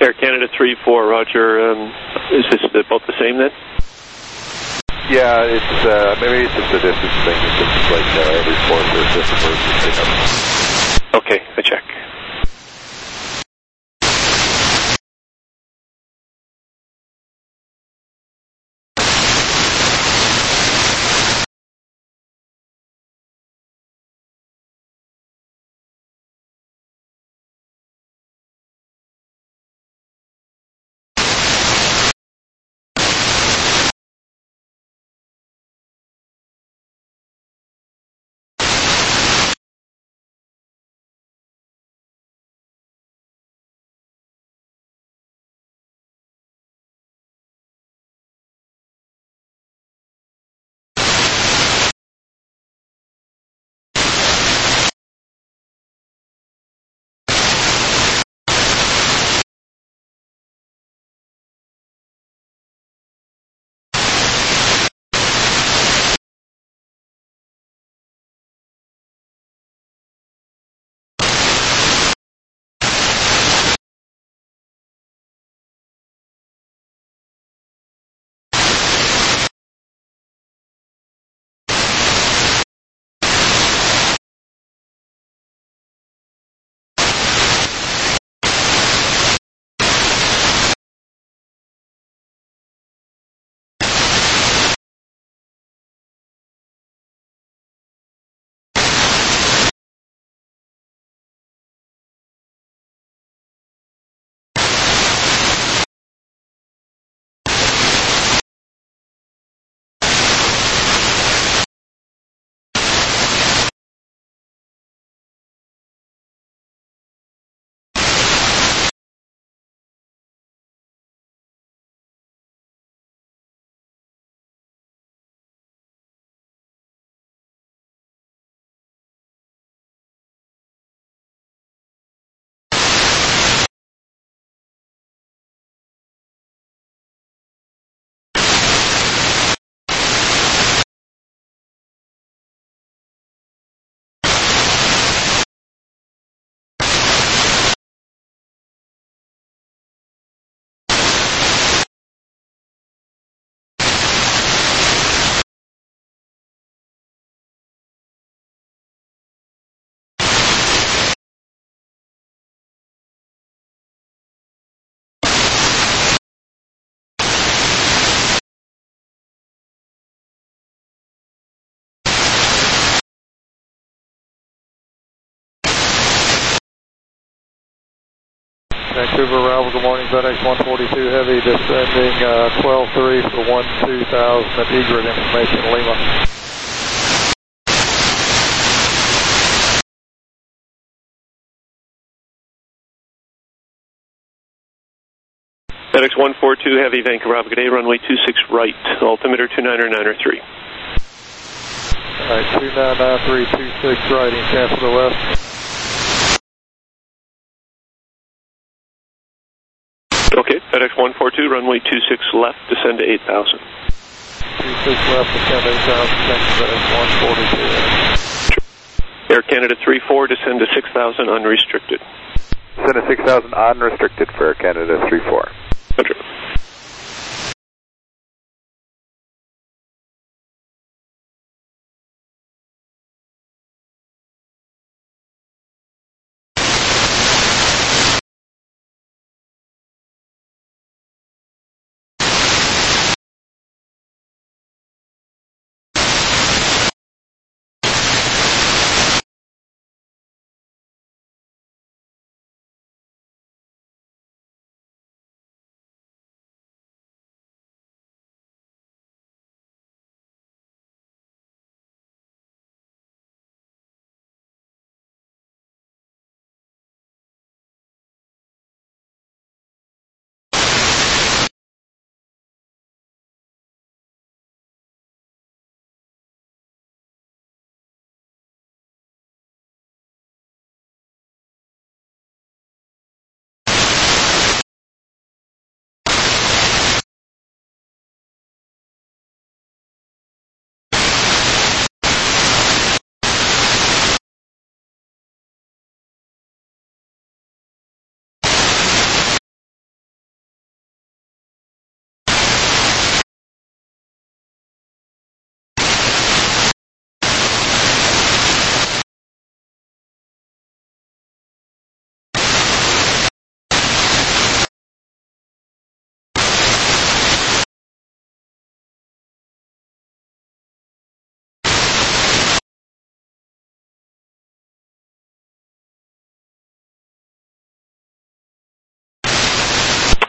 Air Canada 3-4, roger. Is this both the same then? Yeah, it's maybe it's just a distance thing. It's just like every fourth or fifth emergency pickup. Okay, I check. Vancouver arrival, good morning, FedEx 142 Heavy, descending 12-3 for 12,000 at Egret, information Lima. FedEx 142 Heavy, Vancouver, good day, runway 26 right, altimeter 29993. Alright, 2993, 26 right, in cancel to the west. Okay, FedEx 142, runway 26 left, descend to 8,000. 26 left, descend to 8,000, thank you, FedEx 142. Air Canada 3-4, descend to 6,000 unrestricted. Descend to 6,000 unrestricted for Air Canada 3-4. Roger.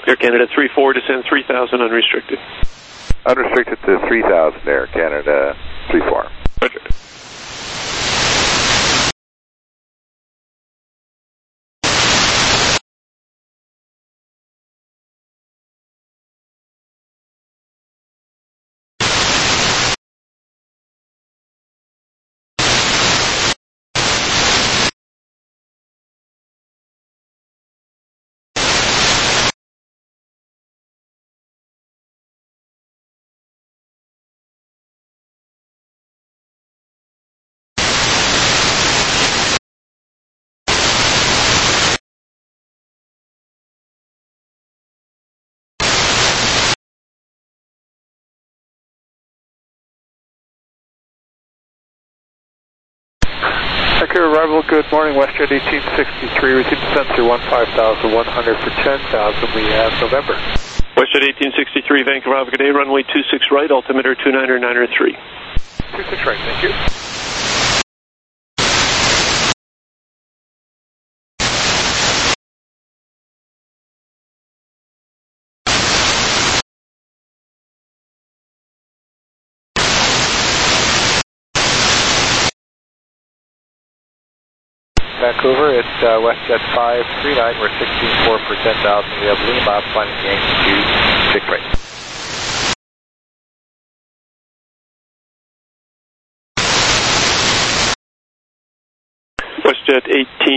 Air Canada 3-4, descend 3,000 unrestricted. Unrestricted to 3,000, Air Canada 3-4. Roger. Vancouver arrival, good morning, WestJet 1863, received descent through 15,100 for 10,000, we have November. WestJet 1863, Vancouver, good day, runway 26 right, altimeter 299er3. 26 right, thank you. Vancouver, it's WestJet 539, we're 16.4 for 10,000, we have Lima, planning Yankee 26 right. WestJet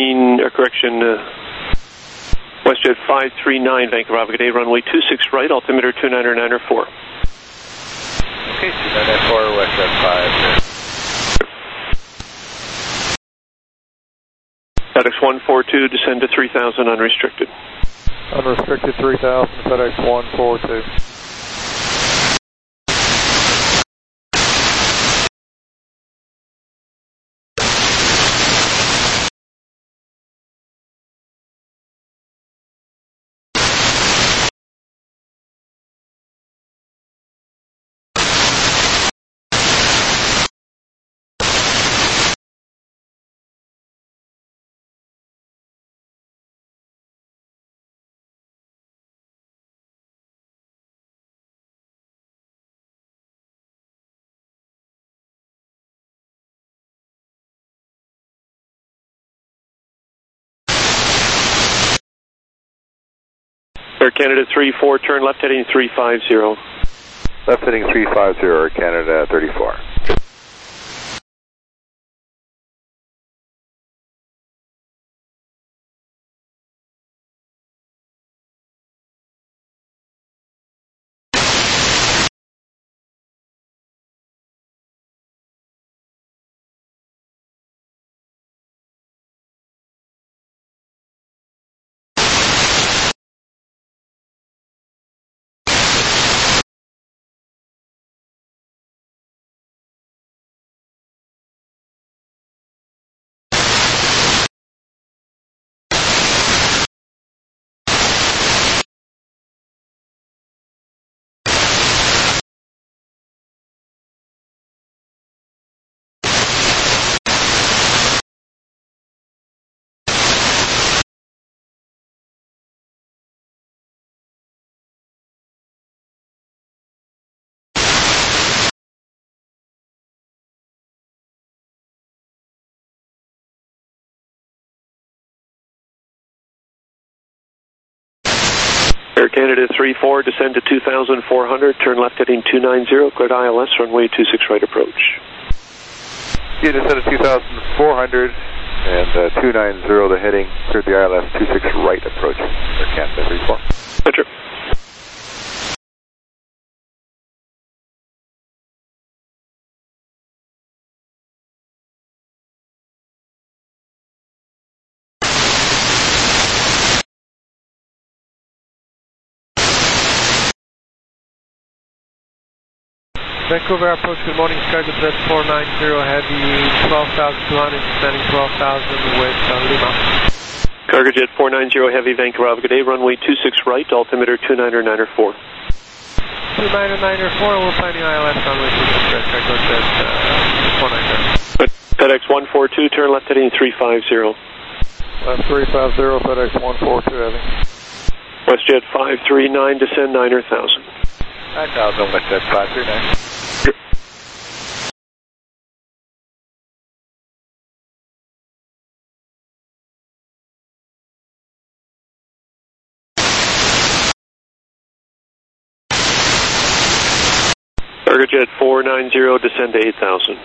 539, Vancouver, good day, runway 26 right, altimeter 299er4. Okay, 299er4, WestJet 5. FedEx 142, descend to 3,000 unrestricted. Unrestricted 3,000, FedEx 142. Air Canada 3-4, turn left heading 350. Left heading 350, Air Canada 34. Air Canada 3-4, descend to 2,400, turn left heading 290, cleared ILS, runway 26 right approach. You descend to 2,400 and 290 the heading, cleared the ILS 26 right approach, Air Canada 34. Roger. Vancouver approach, good morning, Chicago Jet 490, heavy 12,200, descending 12,000 with Lima. Cargojet 490 heavy, Vancouver, good day, runway 26 right, altimeter 299er4. 299er4, we're planning ILS runway 26 right, Chicago Jet 490. FedEx 142, turn left heading 350. Left 350, FedEx 142 heavy. WestJet 539, descend 9,000. 9,000, WestJet 539. Cargojet 490, descend to 8,000.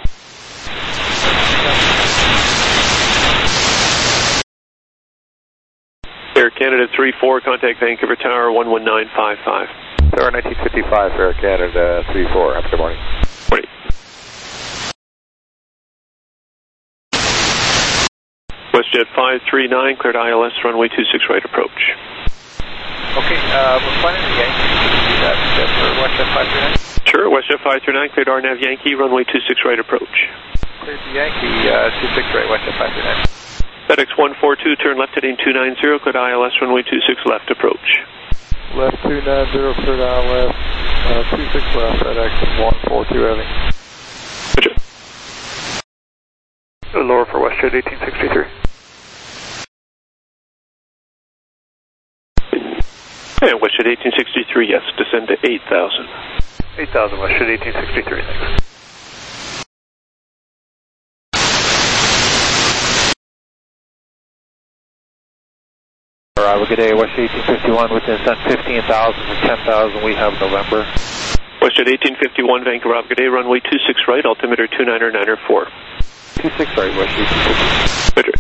Air Canada 34, contact Vancouver Tower 11955. Tower 1955, Air Canada 34. Have a good morning. Morning. WestJet 539, cleared ILS, runway 26 right approach. Okay, we're flying the Yankee. Can you do that for WestJet 539? Sure, WestJet 539, cleared RNAV Yankee, runway 26 right approach. Cleared the Yankee, 26 right, WestJet 539. FedEx 142, turn left heading 290, cleared ILS, runway 26 left approach. Left 290, cleared ILS, 26 left, FedEx 142 heavy. Roger. Lower for WestJet 1863. And WestJet 1863, yes, descend to 8,000. 8,000, WestJet 1863, thanks. Arrival, good day, WestJet 1851 with descent 15,000 to 10,000, we have November. WestJet 1851, Vancouver, good day, runway 26 right, altimeter 29904. 26 right, WestJet 1851. Roger.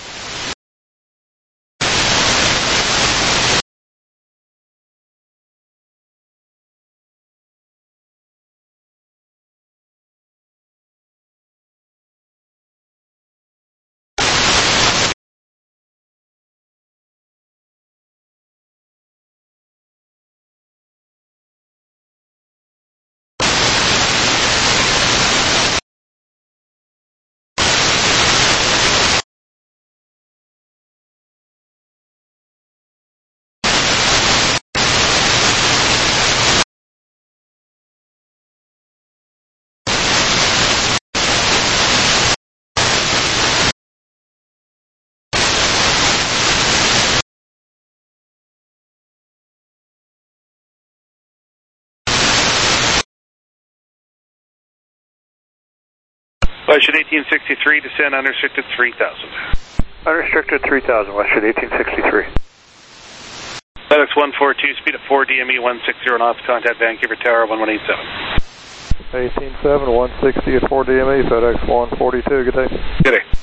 WestJet 1863, descend unrestricted 3,000. Unrestricted 3,000, WestJet 1863. FedEx 142, speed of 4 DME 160 knots, contact Vancouver Tower 1187. 187, 160 at 4 DME, FedEx 142, good day. Good day.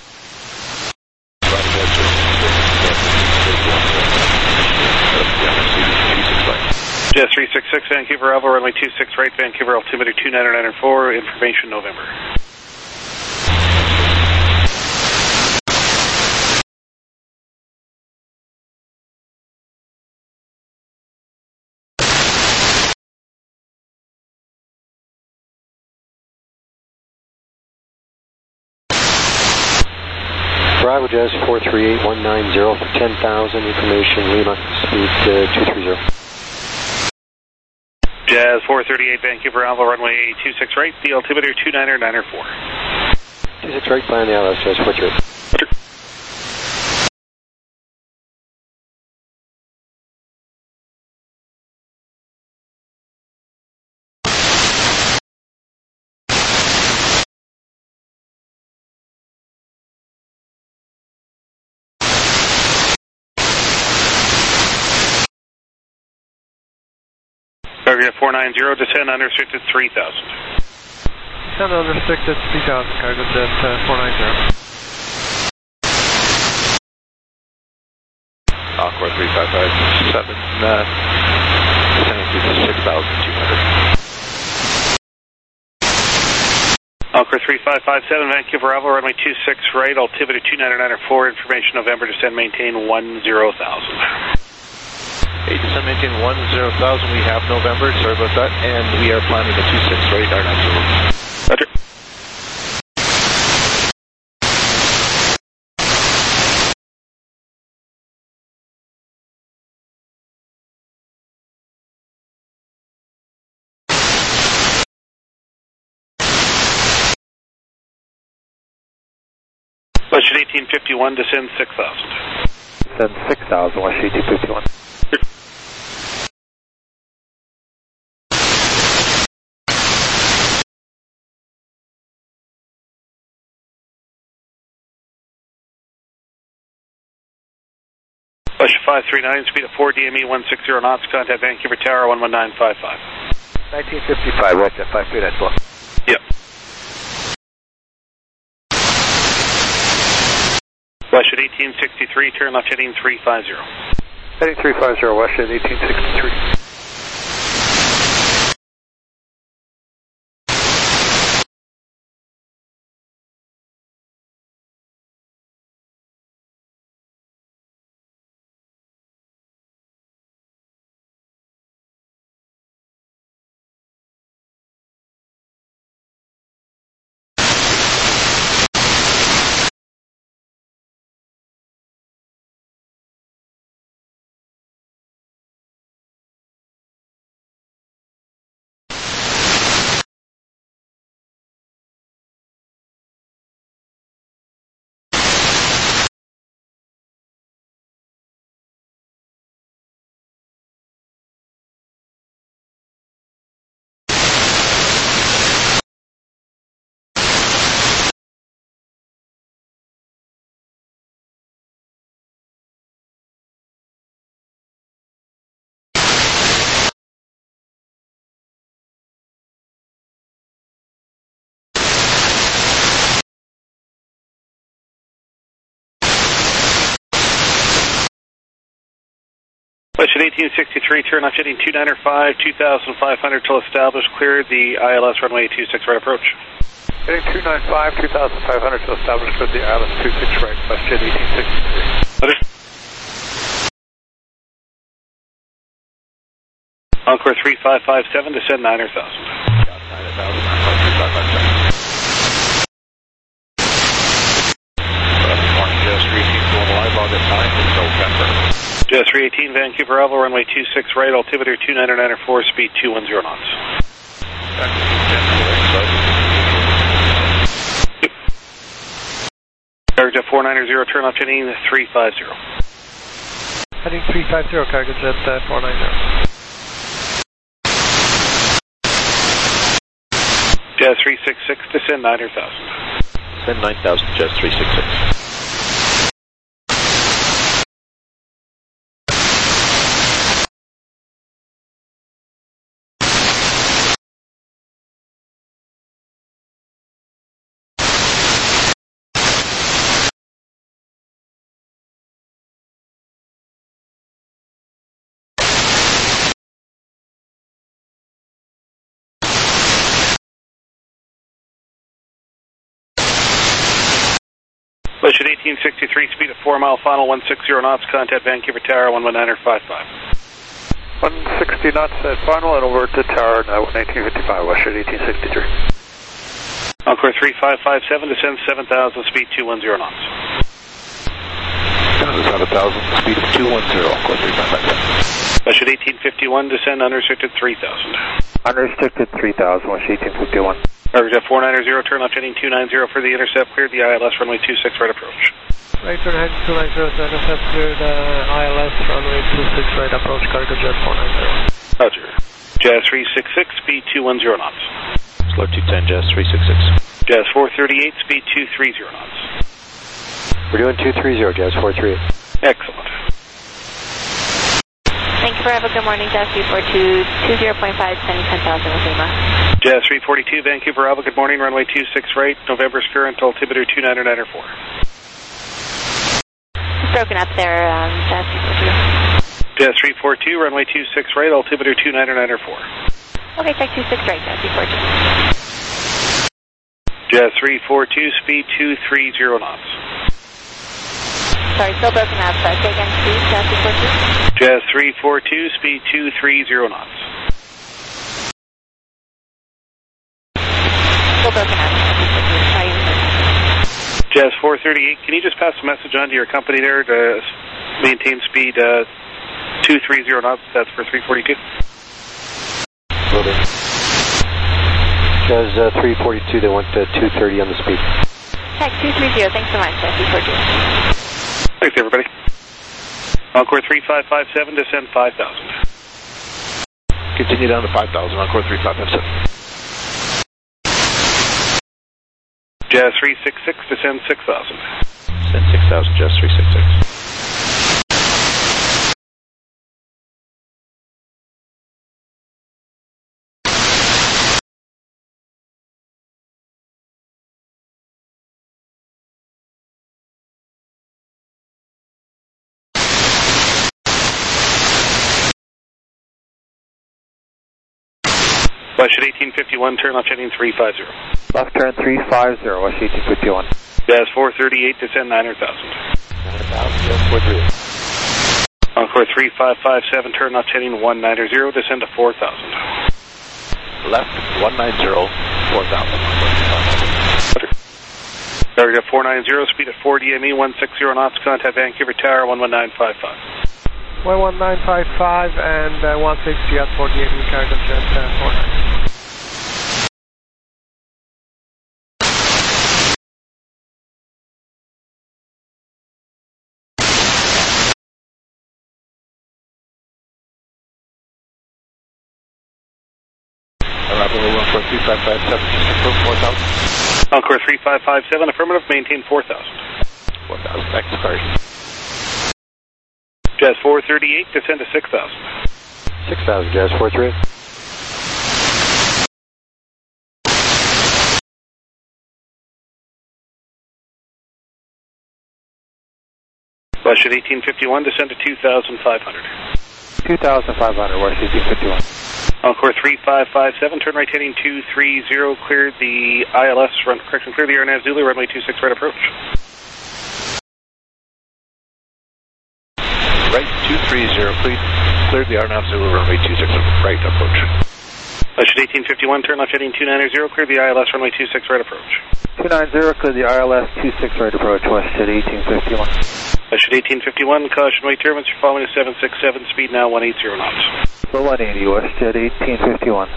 Jet 366, Vancouver Alpha, runway 26 right, Vancouver altimeter 29904, information November. Arrival Jazz 438190 for 10,000, information Lima, speed 230. Jazz 438, Vancouver Alpha, runway 26 right, the altimeter 29904. 26 right, plan the ILS, Jazz 438. Cargo 490, descend unrestricted 3,000. Descend unrestricted 3,000, cargo jet 490. Encore 3557, descending to 6,200. Encore 3557, Vancouver Alpha, runway 26 right, altimeter 29904, information November, descend maintain 10,000. Hey, descend maintain 10,000, we have November, sorry about that, and we are planning the 26 right, R90. Roger. WestJet 1851, descend 6,000. Descend 6,000, WestJet 1851. Russia 539, speed of 4 DME 160 knots, contact Vancouver Tower 11955. 1955, Russia 539, block. Yep. Russia 1863, turn left heading 350. Heading 350, Russia 1863. Russia 1863, turn left heading 295, 2500 till established, clear the ILS runway 26 right approach. Heading 295, 2500 till established, clear the ILS 26 right, Russia 1863. Encore 3557, descend 9,000. Got 9,000, Encore 3557. Morning, Jazz 318, going live on the time in November. Jazz 318, Vancouver Oval, runway 26 right, altimeter 299.4, speed 210 knots. Cargo 490, turn left heading 350. Heading 350, cargo jet 490. Jazz 366, descend 9,000. Send 9,000, Jazz 366. Russia 1863, speed of 4 mile final, 160 knots, contact Vancouver Tower 11955. 160 knots at final and over to tower now 1955, Russia 1863. Encore 3557, descend 7,000, speed 210 knots. Down to 7,000, speed of 210, Encore 3557. Russia 1851, descend unrestricted 3,000. Unrestricted 3,000, Russia 1851. Cargo 490, turn left heading 290 for the intercept, cleared the ILS runway 26 right approach. Right turn heading 290 to intercept, cleared ILS runway 26 right approach, cargo jet 490. Roger. Jazz 366, speed 210 knots. Slow 210, Jazz 366. Jazz 438, speed 230 knots. We're doing 230, Jazz 438. Excellent. Thank you for having a good morning, Jazz 342, 20.5, sending 10,000 with Lima. Jazz 342, Vancouver Alpha, good morning, runway 26 right, November's current, altimeter 299.4. It's broken up there, Jazz 342. Jazz 342, runway 26 right, altimeter 299.4. Okay, check 26 right, Jazz 342. Jazz 342, speed 230 knots. Sorry, still broken up. Say again, please, Jazz 342. Jazz 342, speed 230 knots. Still broken up. Jazz 438, can you just pass a message on to your company there to maintain speed 230 knots? That's for 342. Will do. Jazz 342, they want 230 on the speed. Check 230, thanks so much, Jazz 342. Thanks, everybody. Encore 3557, descend 5,000. Continue down to 5,000, Encore 3557. Jazz 366, descend 6,000. Send 6,000, Jazz 366. West 1851, turn left heading 350. Left turn 350, West 1851. Jazz 438, descend 900,000. 900,000, Jazz 438. Encore 3557, turn left heading 190, descend to 4,000. Left 190, 4,000. Target 490, speed at 4 DME, 160 knots, contact Vancouver Tower, 11955. 11955 and 160 at 4 DME, cargo jet 490. Arrival 143,557, just approach 4,000. Encore 3557, affirmative, maintain 4,000. 4,000, next card. Jazz 438, descend to 6,000. 6,000, Jazz 438. West 1851, descend to 2,500. 2,500, West 1851. Encore 3557, turn right heading 230, clear the ILS, clear the AirNav Zulu, runway 26 right approach. Right 230, please. Clear the AirNav Zulu, runway 26 right approach. West 1851, turn left heading 290, clear the ILS, runway 26 right approach. 290, clear the ILS 26 right approach, West 1851. West 1851, caution weight turbulence, you're following a 767, speed now 180 knots. So 180, West 1851.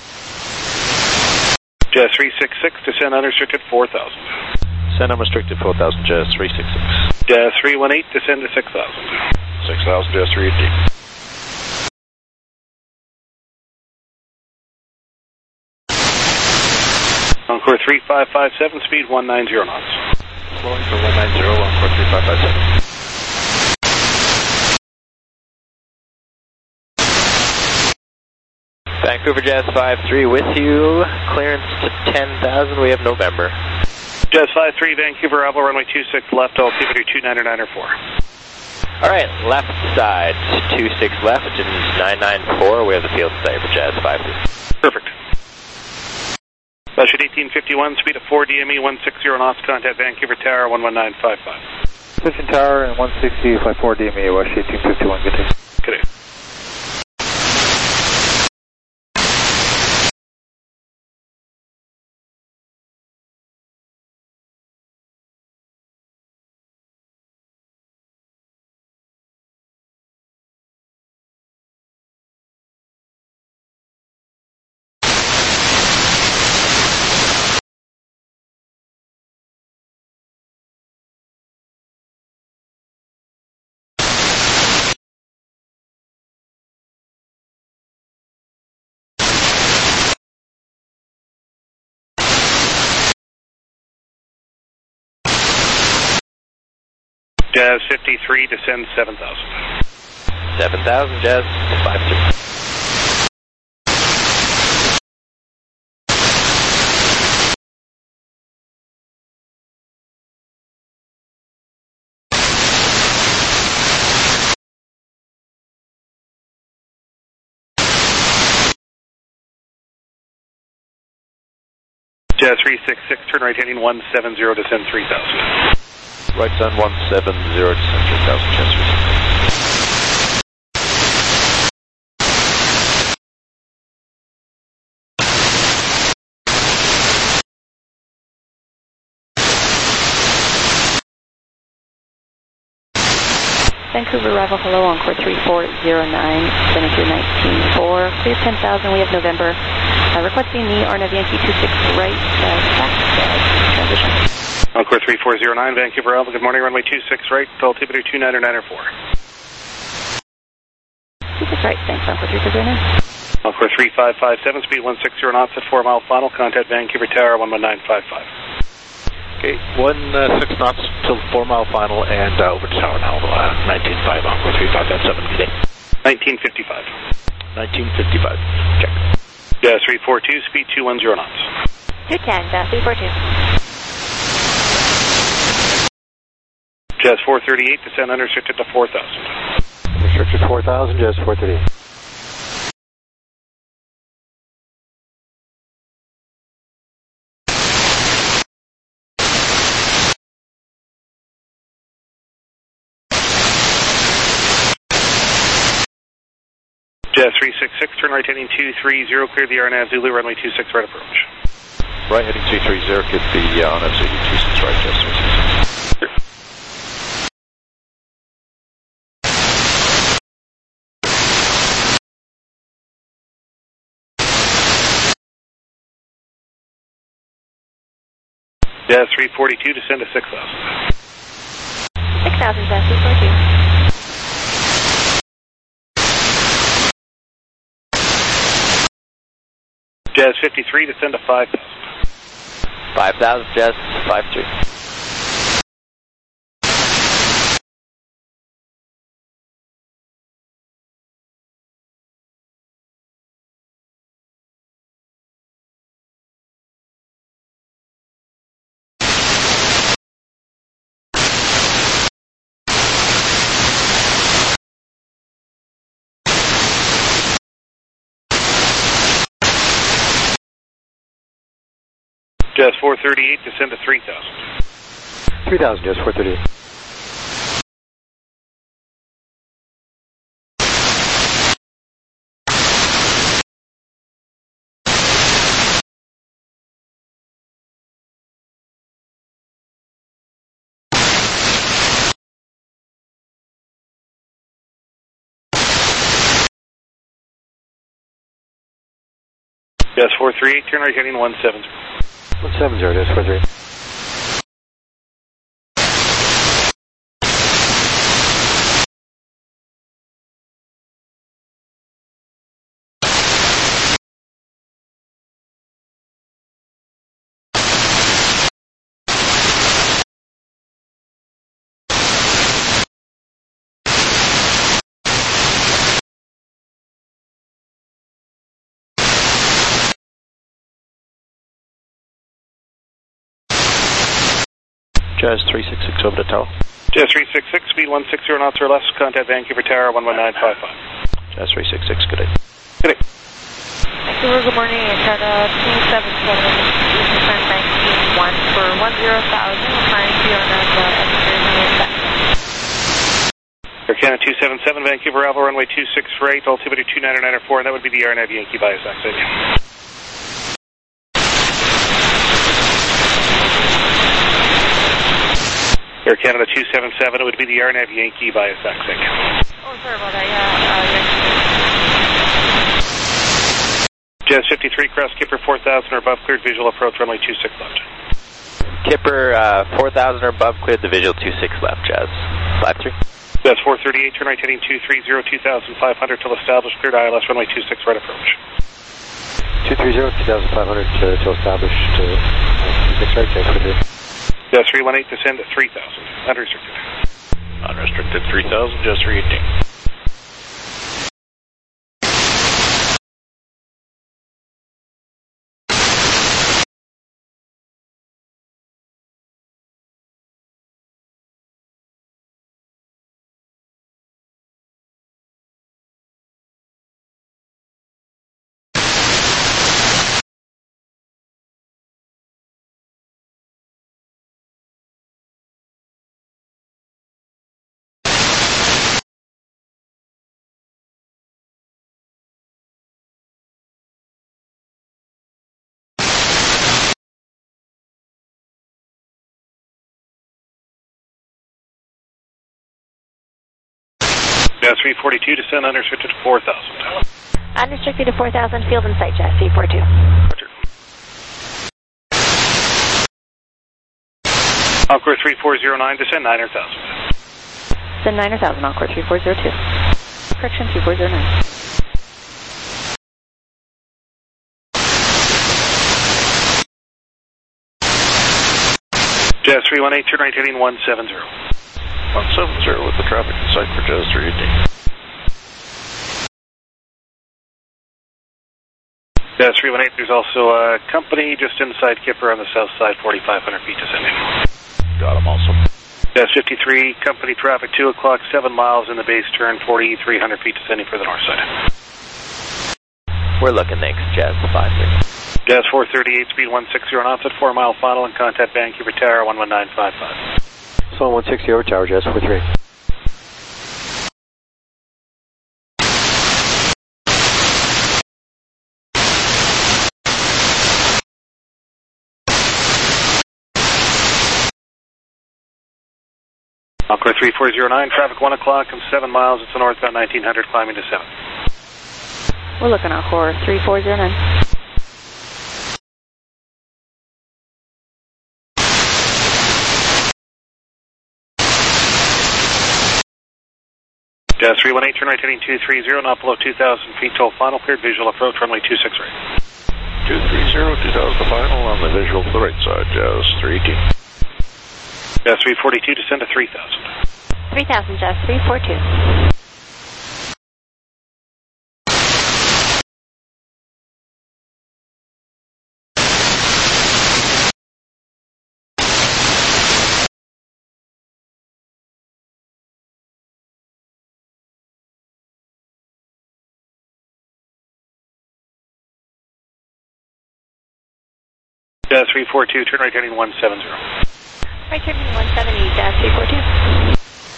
Jazz 366, descend unrestricted 4,000. Send unrestricted 4,000, Jazz 366. Jazz 318, descend to 6,000. 6,000, Jazz 318. Encore 3557, speed 190 knots. Slowing for 190, Encore 3557. Vancouver Jazz 53 with you. Clearance to 10,000. We have November. Jazz 53, Vancouver, Alpha, runway 26 left, altimeter 299.4. All right, left side, 26 left and 994. We have the field today for Jazz 53. Perfect. West 1851, speed of 4 DME, 160 knots, contact Vancouver Tower, 11955. Position Tower and 160 by 4 DME, West 1851, good day. Good day. Jazz 53, descend 7,000. 7,000, Jazz 53. Jazz 366, turn right heading 170, descend 3,000. Right on 170, descend 3,000, Jazz 366. Vancouver arrival, hello, Encore 3409, Senator 194, clear 10,000, we have November. Requesting the AirNav Yankee 26 right, back, transition. Encore 3409, Vancouver Alpha, good morning, runway 26 right, altimeter 299.4. 26 right, thanks, Encore 3409. Encore 3557, speed 160 knots at 4 mile final, contact Vancouver Tower, 11955. Okay, 16 knots till 4 mile final and over to tower now, 19.5, Encore 3557, good day. 1955. 1955, check. Jazz 342, speed 210 knots. 210, 342. Jazz 438, descend unrestricted to 4,000. Restricted 4,000, Jazz 438. Jazz 366, turn right heading 230, clear the RNAV Zulu, runway 26 right approach. Right heading 230, get the RNAV Zulu 26 right, Jazz 366. Jazz 342, descend to 6,000. 6,000, Jazz 342. Jazz 53, descend to 5,000. 5,000, Jazz 53. Jazz 438, descend to 3,000. 3,000, Jazz 438. Jazz 438, turn right heading 170. 170, Jazz 438. Jazz 366 over the tower. Jazz 366, speed 160 knots or less, contact Vancouver Tower 11955. Jazz 366, good day. Good day. Vancouver, good morning. Canada 277, Eastern Time 19-1 for 10,000. We're flying to you on Air Canada 277, Vancouver Alpha, runway 26 right, altimeter 29904, and that would be the RNAV Yankee bias exit. Air Canada 277, it would be the RNAV Yankee bias exit. Oh, sorry about that, yeah. Jazz 53, cross Kipper 4,000 or above, cleared visual approach, runway 26 left. Kipper 4,000 or above, cleared the visual 26 left, Jazz 53. Jazz 438, turn right heading 230, 2,500 till established, cleared ILS, runway 26 right approach. 230, 2,500 till established, 26 right, Jazz 438. Jazz 318, descend to 3,000, unrestricted. Unrestricted 3,000, Jazz 318. Jazz 342, descend unrestricted to 4,000. Unrestricted to 4,000, field in sight, Jazz 342. Roger. Encore 3409, descend 9,000. Send 9,000, Encore 3402. Correction 3409. Jazz 318, turn right heading 170. 170 with the traffic in sight for Jazz 318. Jazz 318, there's also a company just inside Kipper on the south side, 4,500 feet descending. Got him also. Jazz 53, company traffic 2 o'clock, 7 miles in the base turn, 4,300 feet descending for the north side. We're looking, thanks, Jazz 53. Jazz 438, speed 160 knots at 4 mile final, and contact Vancouver Tower 11955. So 160 over tower, Jazz 43. Encore 3409, traffic 1 o'clock and 7 miles. It's a northbound 1900 climbing to 7. We're looking Encore 3409. Jazz 318, turn right heading 230, not below 2,000 feet till final, cleared visual approach, runway 26 right. 230, 2,000 final on the visual to the right side, Jazz 318. Jazz 342, descend to 3,000. 3000, Jazz 342. Jazz 342, turn right heading 170. Right turn heading 170, Jazz 342.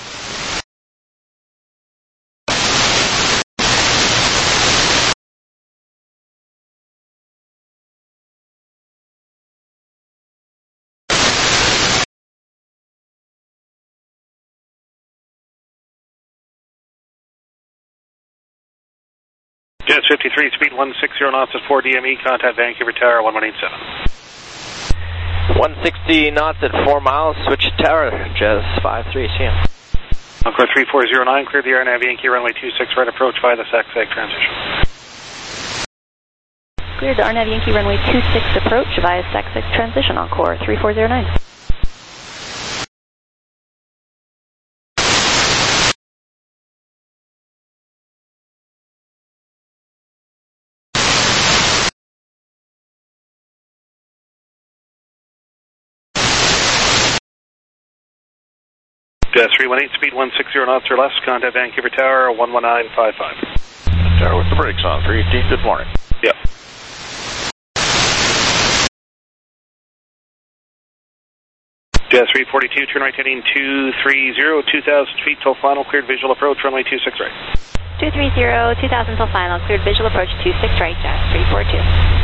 Jazz 53, speed 160 knots at 4 DME, contact Vancouver Tower 1187. 160 knots at 4 miles, switch tower, Jazz 53, see ya. Encore 3409, clear the air, nav Yankee, runway 26 right approach via the SAC-SAG transition. Cleared the RNAV Yankee runway 26 approach via SAC-SAG transition, Encore 3409. Jazz 318, speed 160 knots or less, contact Vancouver Tower 11955. Tower with the brakes on, 318, good morning. Yep. Jazz 342, turn right heading 230, 2,000 feet till final, cleared visual approach, runway 26 right. 230, 2000 till final, cleared visual approach 26 right, Jazz 342.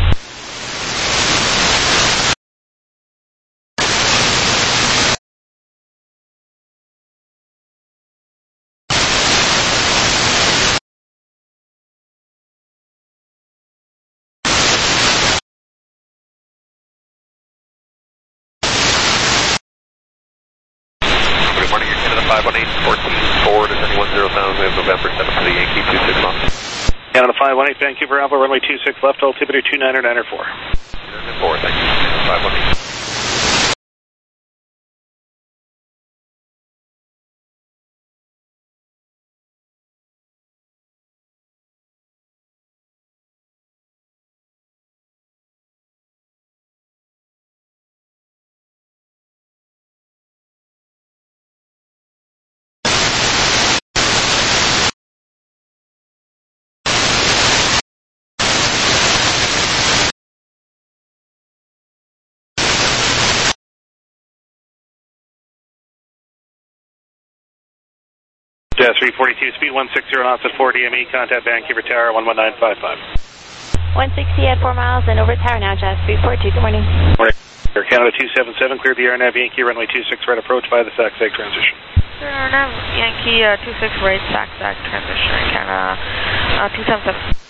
Good morning, you're Canada 518, 14 forward, is anyone 0,000, we have November 7 for the Yankee, 26 knots. Canada 518, Vancouver Alpha, runway 26 left, altimeter 29er, 9er 4. 4, thank you, Canada 518. Jazz 342, speed 160 knots at 4 DME, contact Vancouver Tower 11955. 160 at 4 miles and over tower now, Jazz 342. Good morning. Morning. Air Canada 277, clear the air, nav Yankee, runway 26 right approach via the SAC-SAG transition. Nav Yankee 26 right, SAC-SAG transition, Canada 277.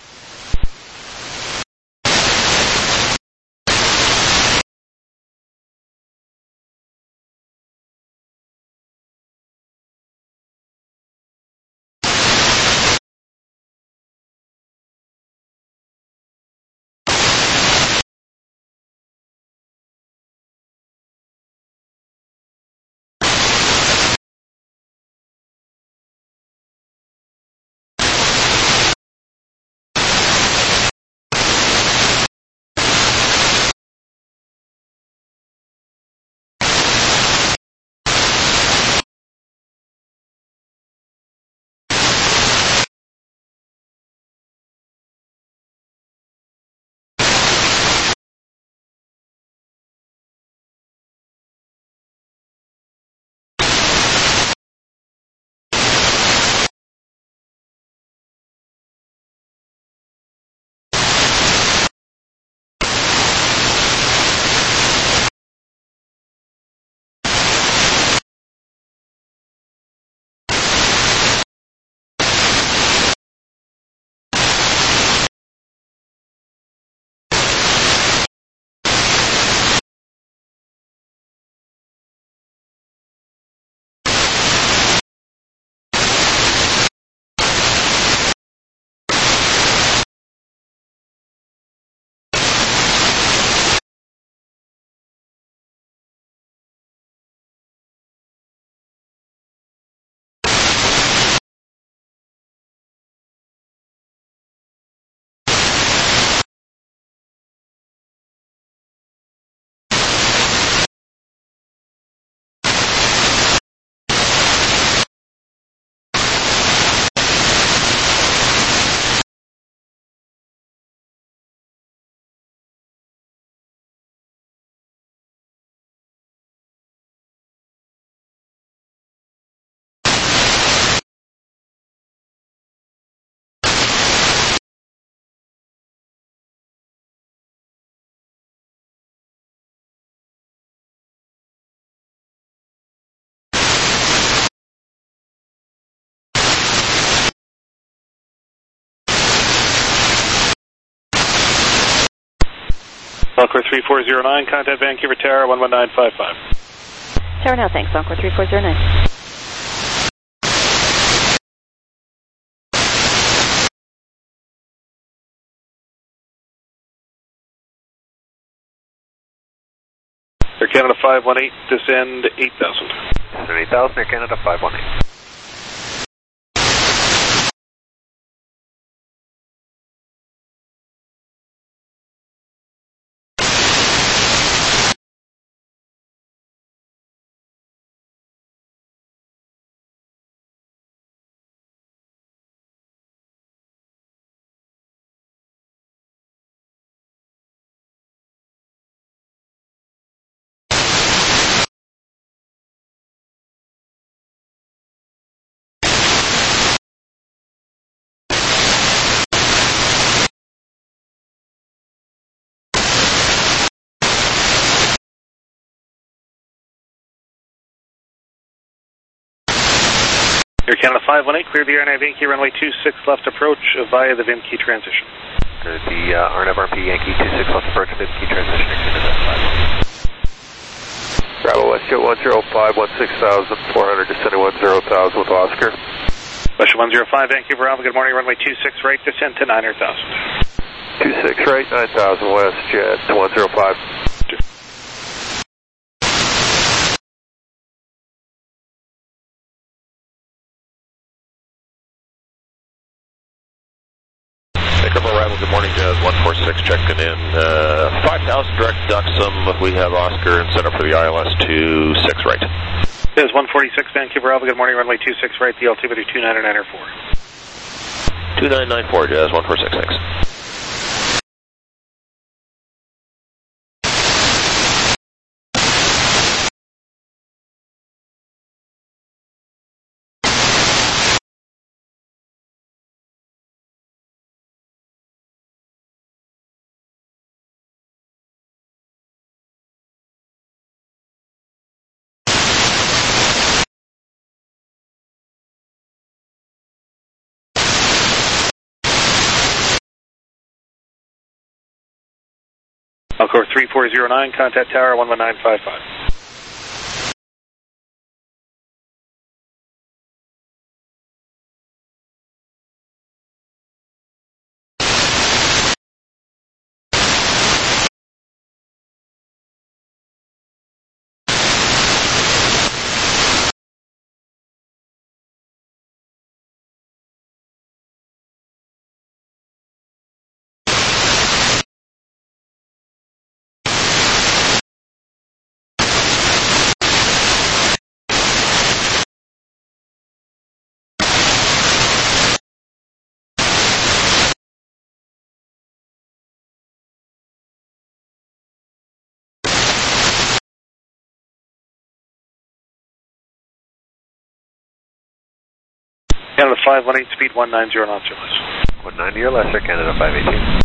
Encore 3409, contact Vancouver Tower 11955. Tower now, thanks. Encore 3409. Air Canada 518, descend 8000. Descend 8000, Air Canada 518. Air Canada 518, clear the RNAV Yankee runway 26 left approach via the VIMKey transition. The RNAV RP Yankee 26 left approach, VIMKey transition, Air Canada 518. Bravo Westjet 105, 16,400, descending 10,000 with Oscar. Westjet 105, Vancouver Alpha, good morning, runway 26 right, descend to 9,000. 26 right, 9,000 Westjet 105. Arrival, good morning, Jazz 146, checking in 5,000 direct Duxum. We have Oscar and set up for the ILS 26 right. Jazz 146, Vancouver Alpha, good morning, runway 26 right, the altimeter 2994. 2994, Jazz 146, thanks. Encore 3409, contact tower 11955. Canada 518, speed 190 knots or less. 190 or less, Air Canada 518.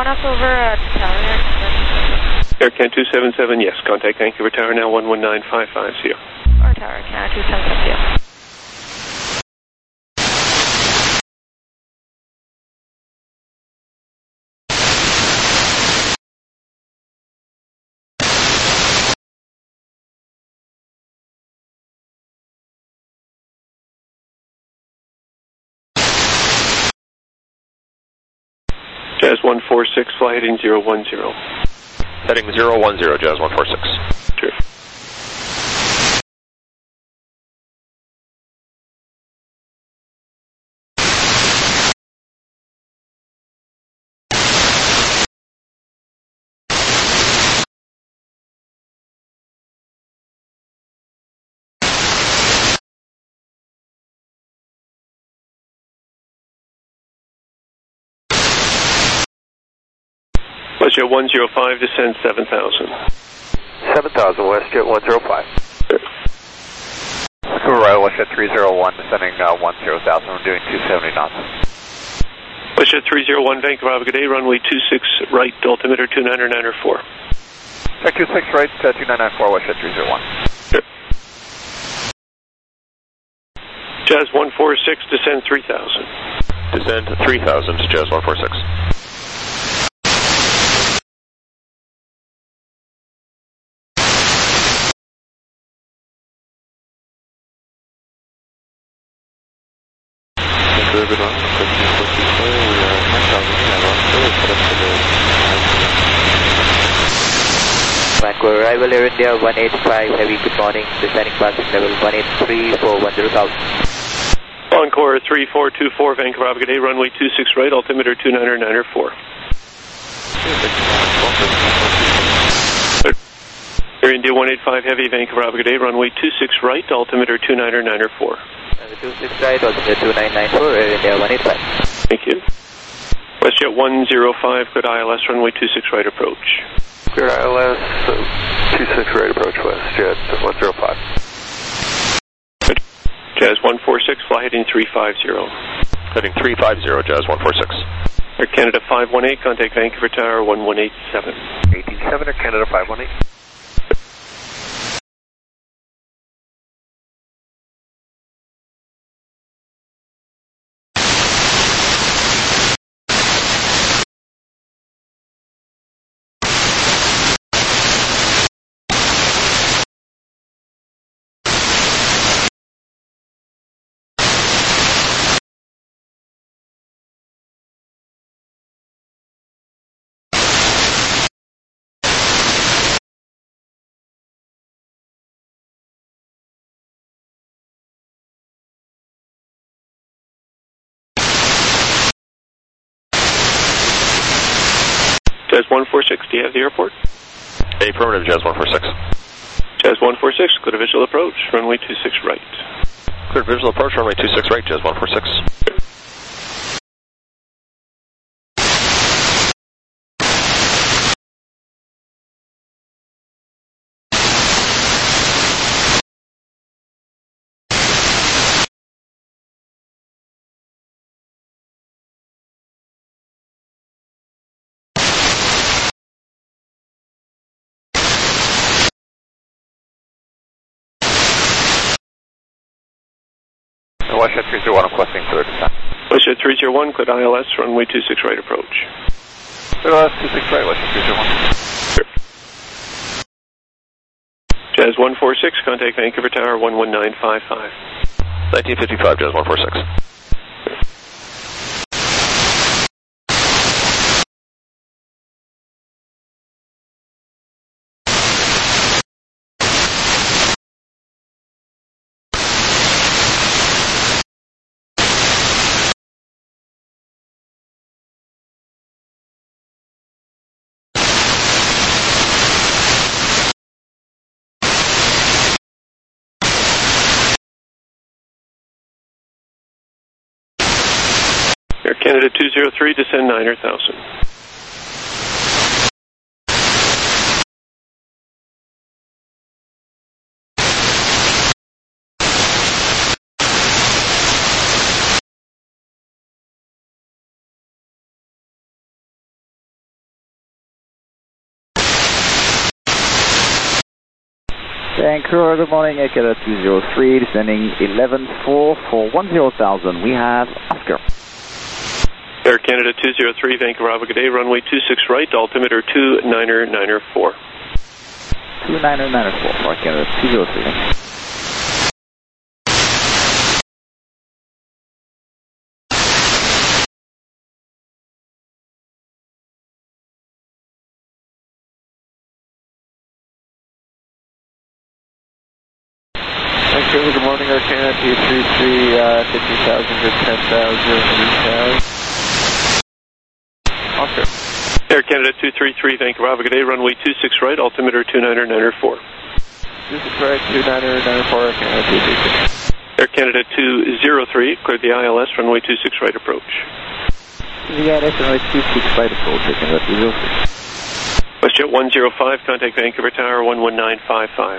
want us over at Tower? Air Can 277, yes. Contact Vancouver Tower now, 11955, see you. Or Tower Canada 277, see you. Jazz 146, fly heading 010. Heading 010, Jazz 146. Sure. WestJet 105, descend 7,000. 7,000, WestJet 105. Vancouver Arrival, WestJet 301, descending 10,000, we're doing 270 knots. WestJet 301, Vancouver, good day, runway 26 right, altimeter 2994. Check 26 right, 2994, WestJet 301. Sure. Jazz 146, descend 3,000. Descend 3,000, Jazz 146. Vancouver Arrival Air India 185 heavy, good morning, descending passing level 183 for 10,000. Encore 3424, Vancouver, good day, runway 26 right, altimeter 2994. Air India 185 heavy, Vancouver, good day, runway 26 right, altimeter 2994. 26 right, altimeter 2994, Air India 185. Thank you. WestJet 105, good ILS, runway 26 right approach. Clear ILS, 26 right approach, WestJet 105. Good. Jazz 146, fly heading 350. Heading 350, Jazz 146. Air Canada 518, contact Vancouver Tower 1187. 187, Air Canada 518. Jazz 146, do you have the airport? Affirmative, Jazz 146. Jazz 146, clear visual approach, runway 26 right. Clear visual approach, runway 26 right, Jazz 146. WestJet 301, requesting clear descent. WestJet 301, clear ILS, runway 26 right approach. Clear ILS 26 right, WestJet 301. Sure. Jazz 146, contact Vancouver Tower 11955. 1955, Jazz 146. Air Canada 203, descend 9,000. Vancouver, good morning, Echo 203, descending 11-4 for 10,000. We have Oscar. Air Canada 203, Vancouver, Bravo, good day, runway 26 right, altimeter 2994. 2994 for Canada 203. Vancouver, good morning, Air Canada 233, 50,000 to 10,000, Oscar. Air Canada 233, Vancouver, Bravo, good day, runway 26 right, altimeter 2994. 26 right, 2994, Air Canada 233. Air Canada 203, cleared the ILS, runway 26 right approach. The ILS, runway 26 right approach, Air Canada 203. WestJet 105, contact Vancouver Tower 11955.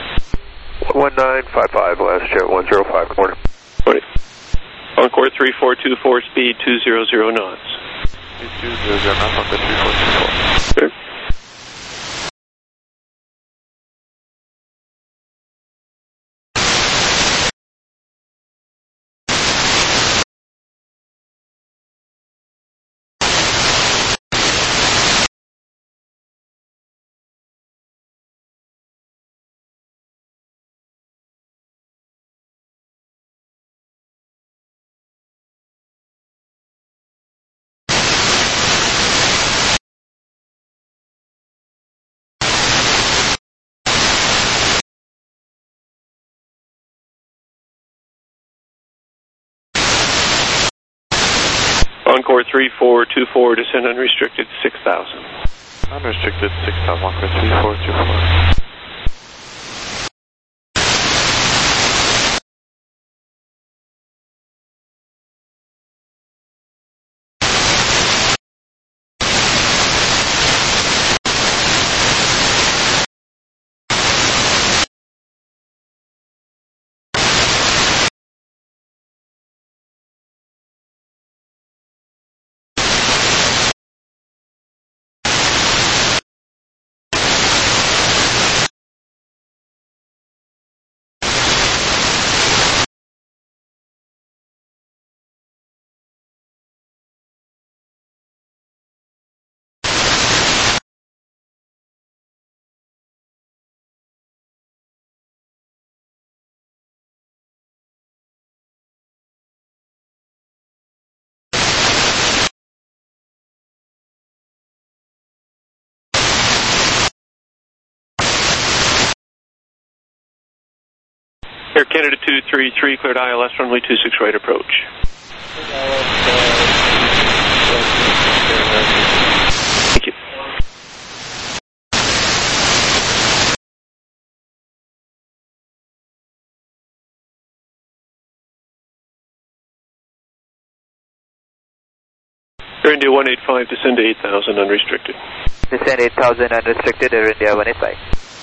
11955, WestJet 105, good morning. Morning. Encore 3424, speed 200 knots. 200 knots on the 3424. Sure. Encore 3424, descend unrestricted 6,000. Unrestricted 6,000, Encore 3424. Air Canada 233, cleared ILS, runway 26 right approach. Thank you. Air India 185, descend to 8,000, unrestricted. Descend 8,000 unrestricted, Air India 185.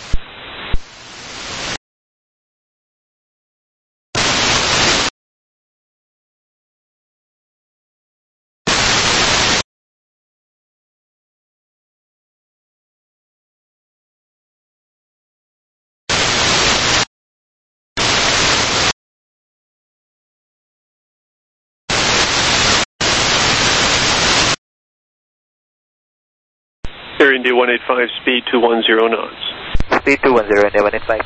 Air India 185, speed 210 knots. Speed 210, India 185.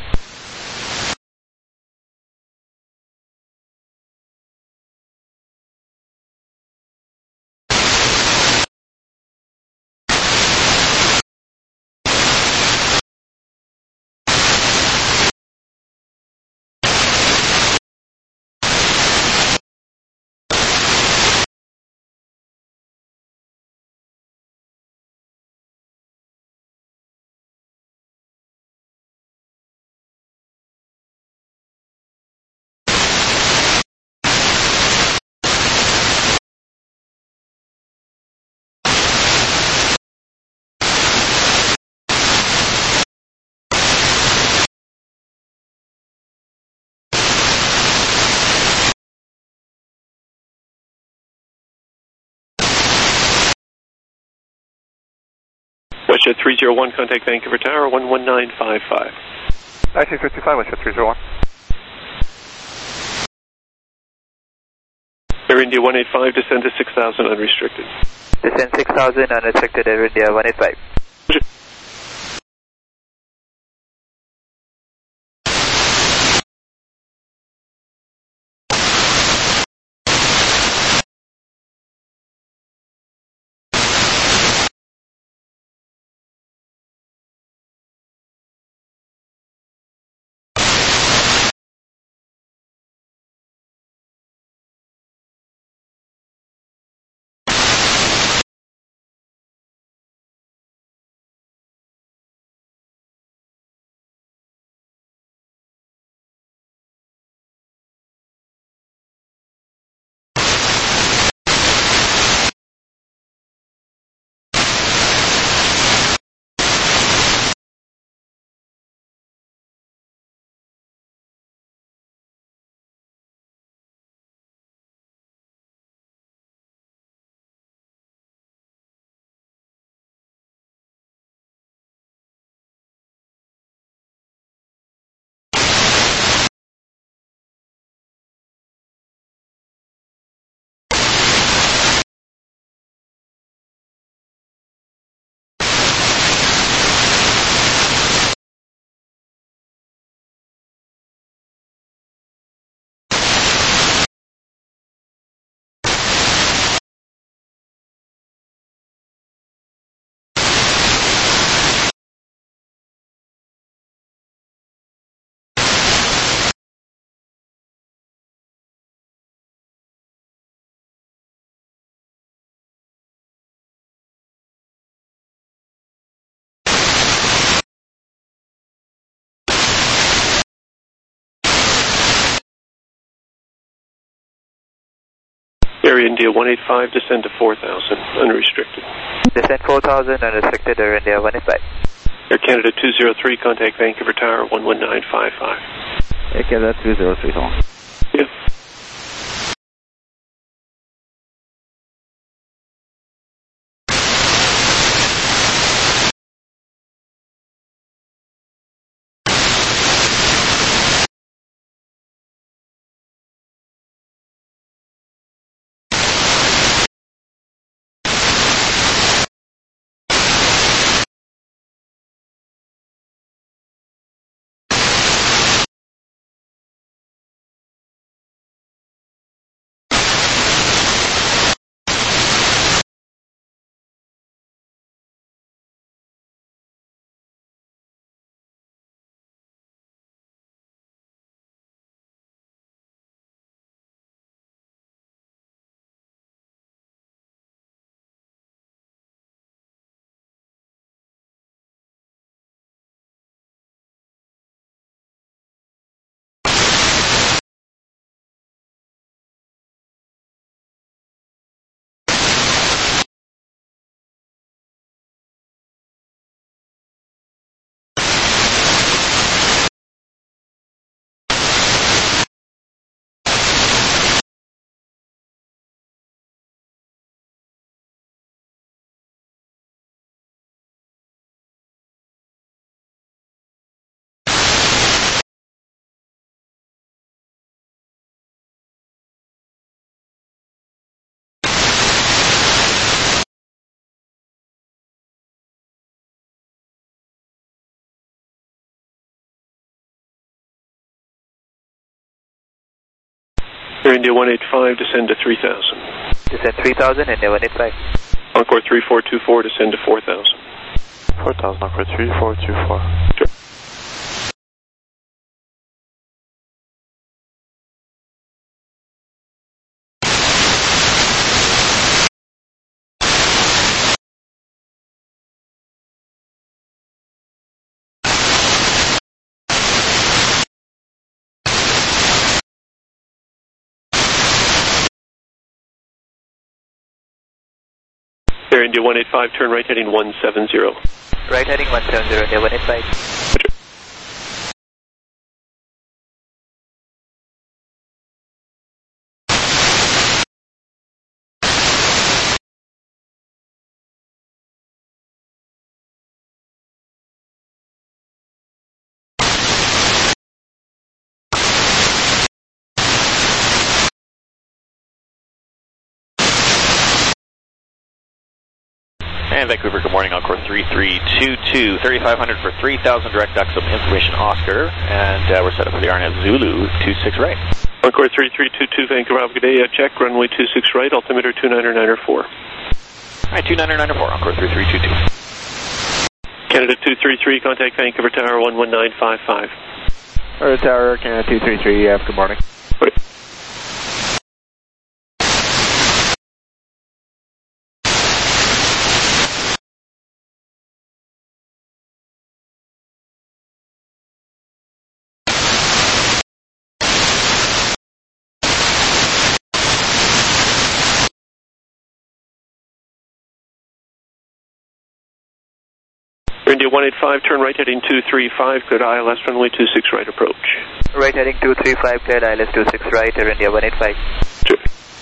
WestJet 301, contact Vancouver Tower 11955. IC55, Westjet 301. Air India 185, descend to 6,000 unrestricted. Descend 6,000 unrestricted, Air India 185. Air India 185, descend to 4,000 unrestricted. Descend 4,000 unrestricted, Air India 185. Air Canada 203, contact Vancouver Tower 11955. Air Canada 203, so on. Yeah. Air India 185, descend to 3,000. Descend 3,000, India 185. Encore 3424, descend to 4,000. 4,000, Encore 3424. Sure. Air India 185, turn right heading 170. Right heading 170, India 185. Roger. And Vancouver, good morning, Encore 3322, 3500 for 3000 direct ducts of information Oscar, and we're set up for the RNAV Zulu 26 right. Encore 3322, Vancouver, good day, check, runway 26 right, altimeter 29904. Alright, 29904, Encore 3322. Canada 233, contact Vancouver Tower 11955. Tower, Canada 233, good morning. Right. India 185, turn right heading 235, cleared ILS runway 26 right approach. Right heading 235, cleared ILS 26 right, Air India 185. Sure.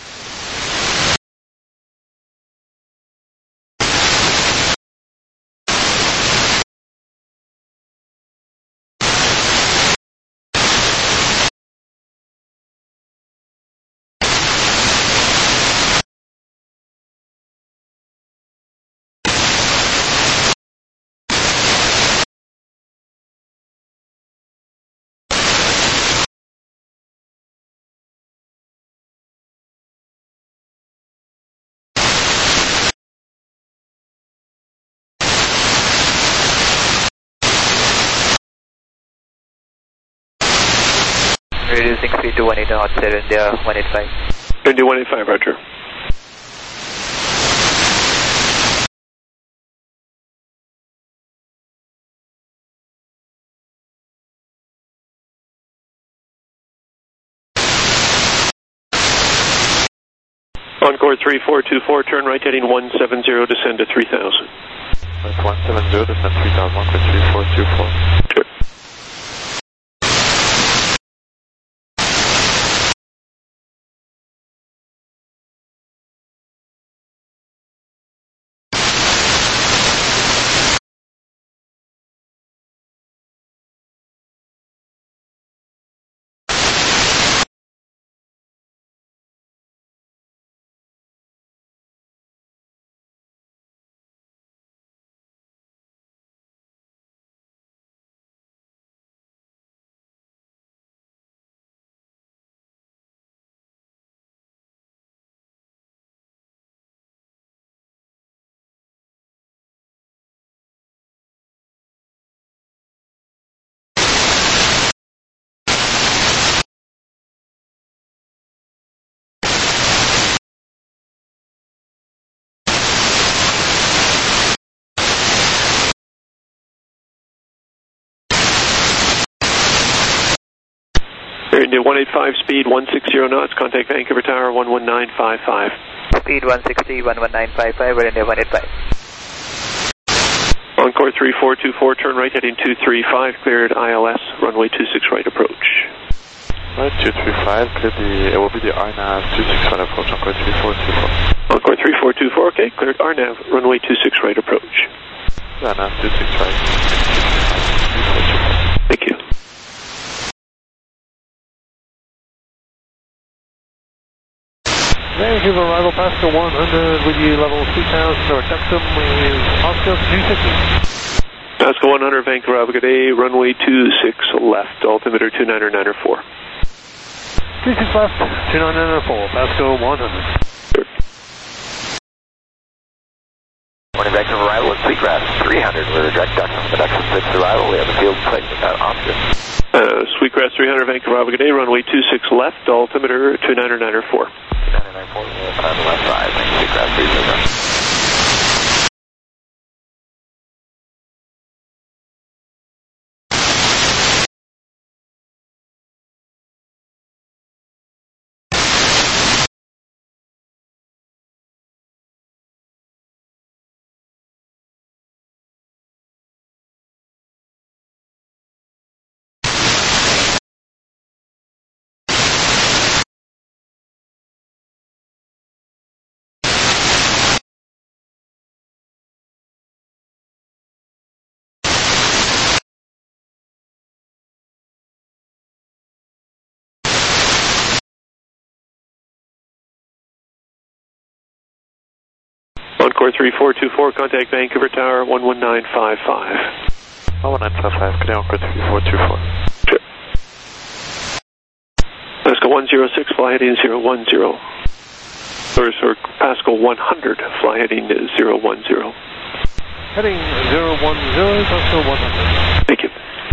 Reducing speed to 180 knots, Air India 185. India 185, roger. Encore 3424, turn right heading 170, descend to 3000. 170, descend 3000, Encore 3424. Sure. Air India 185, speed 160 knots, contact Vancouver Tower 11955. Speed 160, 11955, Air India 185. Encore 3424, turn right heading 235, cleared ILS, runway 26 right approach. Right, 235, it will be the RNAV 26 right approach, Encore 3424. Encore 3424, okay, cleared RNAV, runway 26 right approach. RNAV 26 right. Thank you. Vancouver arrival, Pascal 100 with you, level 2000, direct ductum with Oscar 260. Pascal 100, Vancouver, good day, runway 26 left, altimeter 29904. 26 left, 29904, Pascal 100. Sure. Morning, Vancouver arrival at Sweetgrass 300 with a direct ductum, the ductum 6 arrival, we have a field plate without Oscar. Sweetgrass 300, Vancouver, good day, runway 26 left, altimeter 29904. 29904, on the left side, Sweetgrass 300. Encore 3424, contact Vancouver Tower 11955. 11955, good day, Encore 3424. Sure. Pascal 106, fly heading 010. Or Pascal 100, fly heading 010. Heading 010, Pascal 100. Thank you.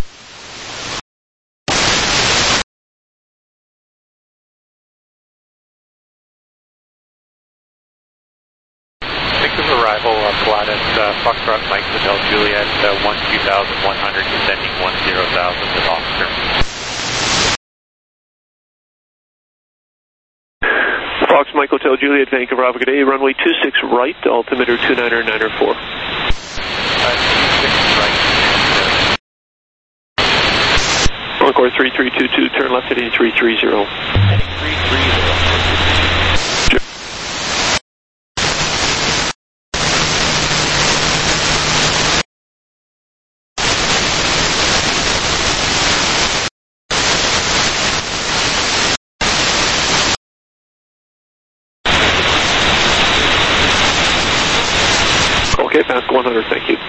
Arrival flat at Foxtrot Mike Hotel Juliet 12100 descending 10,000 with Oscar. Fox Mike Hotel Juliet, Vancouver Bravo, good day, runway 26 right, altimeter 29904. 26 right. Encore 3322, turn left heading 330. Heading 330. Okay, Pascal 100, thank you.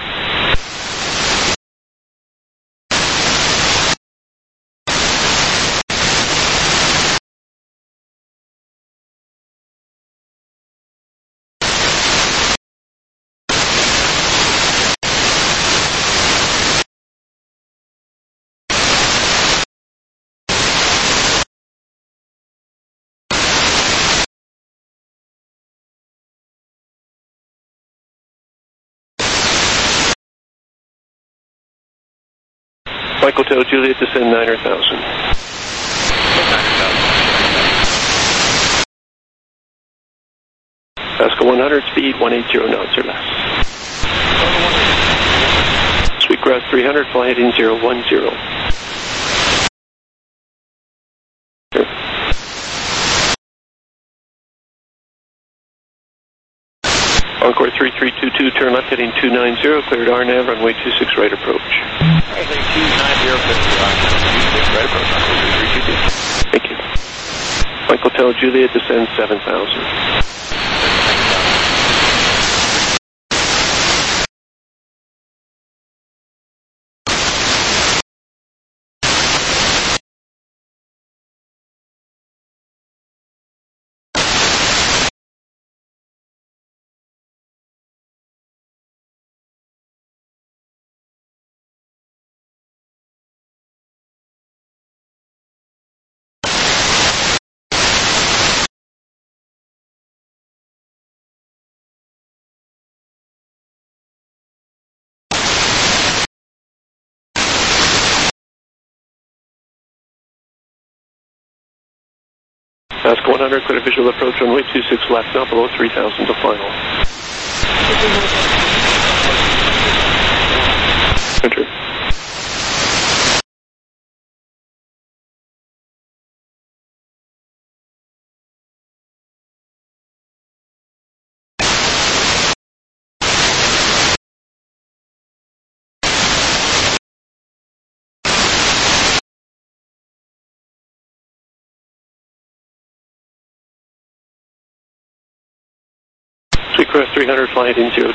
Mike Hotel Juliet, descend 9,000. Pascal 100, speed 180 knots or less. Sweetgrass 300, fly heading 010. Sure. Encore 3322, turn left heading 290, cleared RNAV, runway 26 right approach. Heading 290, cleared RNAV, 26 right approach, runway 3322. Thank you. Mike Hotel Juliet, descend 7,000. Pascal 100, clear visual approach, runway 26 left, now below 3,000 to final. Enter. Sweetgrass 300, fly heading 020.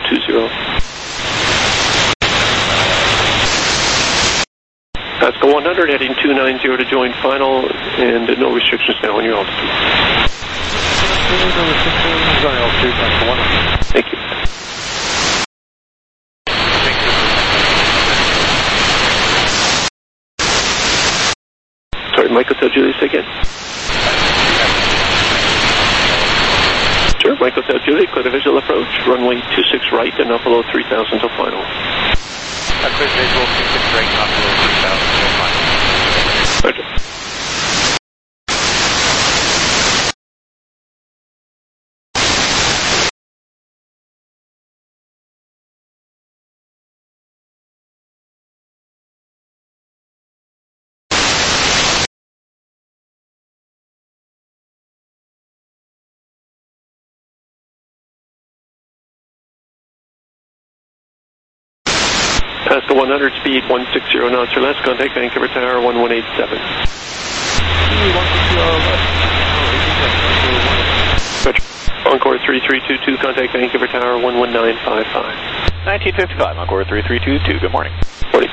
Pascal 100, heading 290 to join final, and no restrictions now on your altitude. No restrictions on altitude, Pascal 100. Thank you. Sorry, Mike Hotel Juliet again. Sure, Mike Hotel Juliet, clear to visual approach, runway 26 right and up below 3,000 till final. Clear visual, 26 right, up below 3,000 till final. Roger. Pascal 100, speed 160 knots or less, contact Vancouver Tower 1187. Roger. Encore 3322, contact Vancouver Tower 11955. 1955, Encore 3322, good morning. Morning.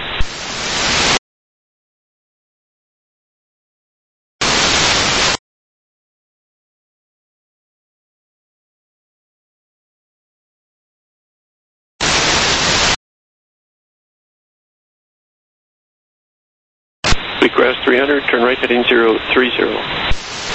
Sweetgrass 300, turn right heading 030.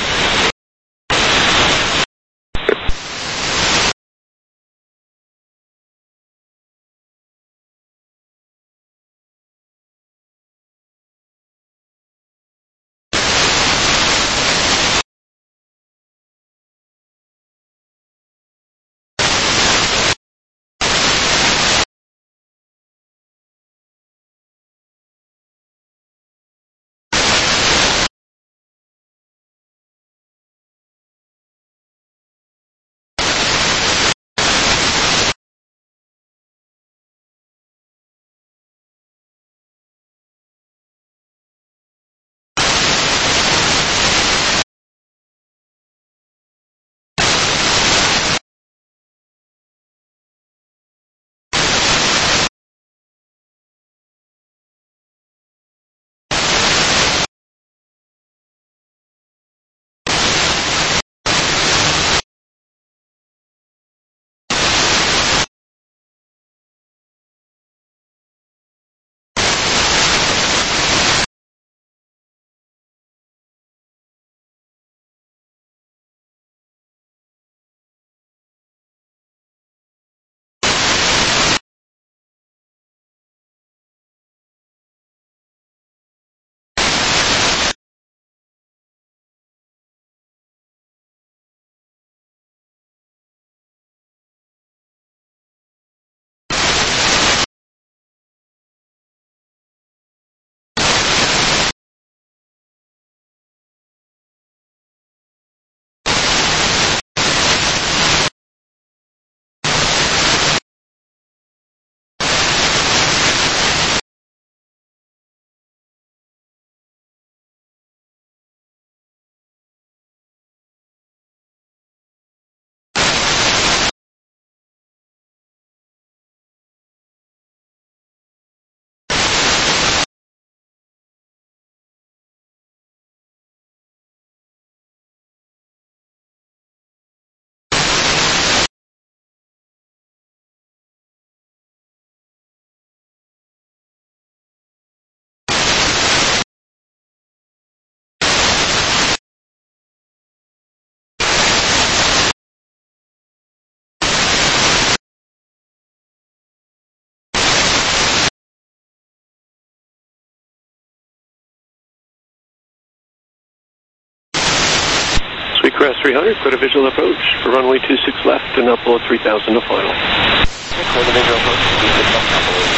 Sweetgrass 300, clear to visual approach for runway 26 left and upload 3000 to final. Clear to visual approach, 26 left, upload.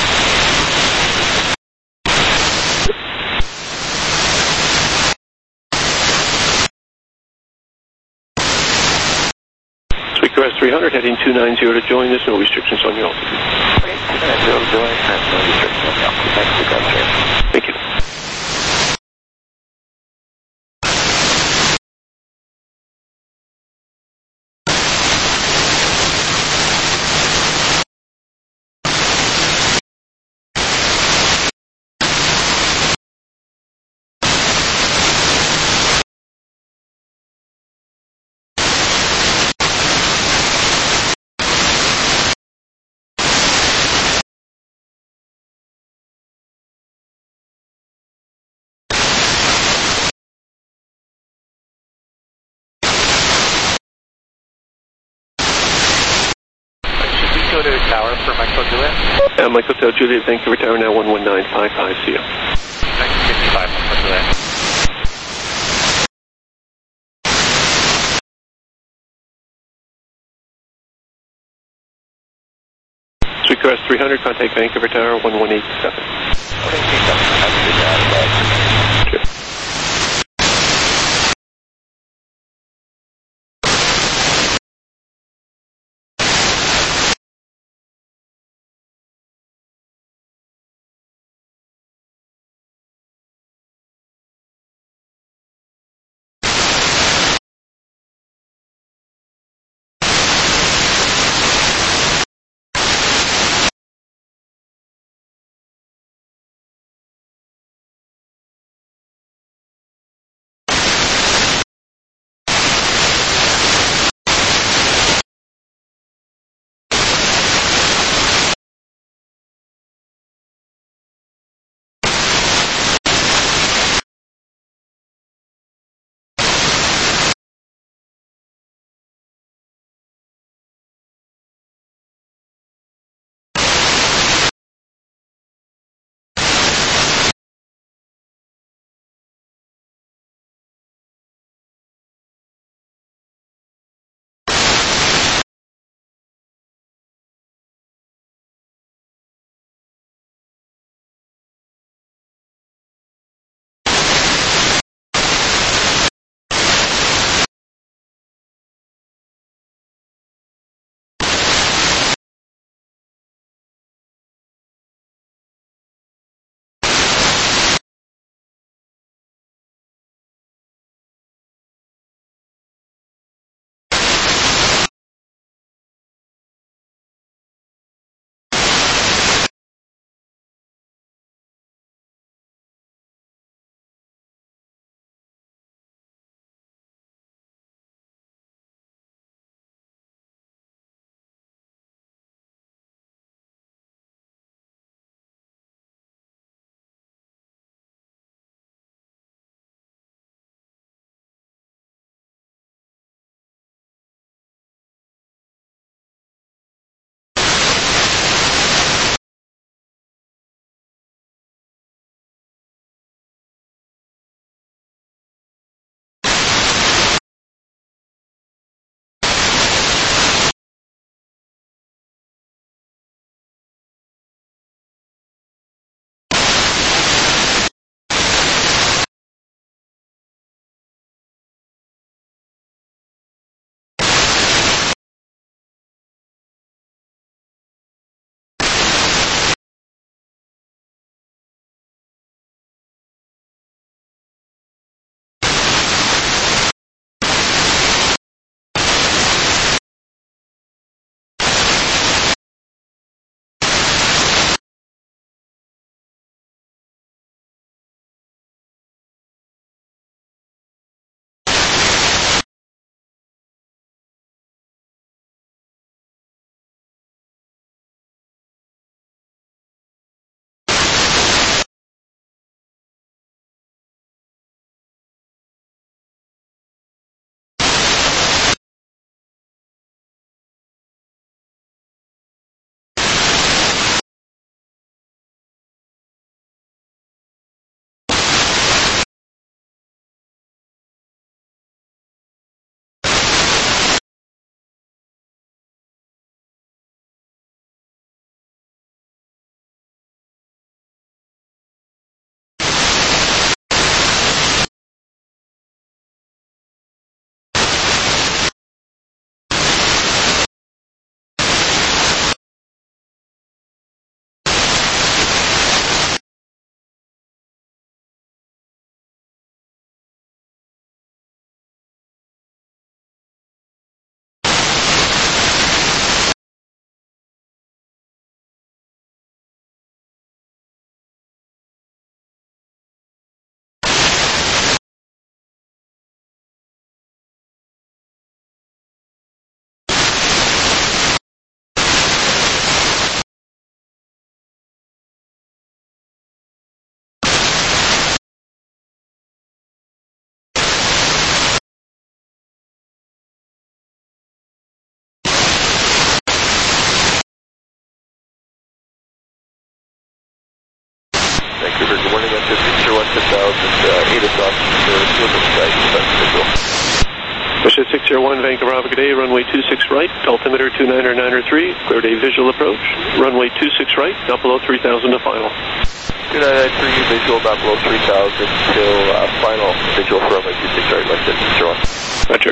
Sweetgrass 300, heading 290 to join. There's no restrictions on your altitude. Okay, 290 to join, there's no restrictions on the altitude. Thanks, Sweetgrass 300. Thank you. Go to tower for Michael Juliet. Michael Hotel Juliet, Vancouver Tower now 11955, see you. 1955, Michael Juliet. Sweetgrass 300, contact Vancouver Tower 1187. 1187, Sure. Sierra 1, Vancouver, Bravo, good day, runway 26 right, altimeter 29993, cleared a visual approach, runway 26 right, not below 3,000 to final. 29993, visual not below 3,000 till final visual for runway 26 right, left at Sierra 1. Roger.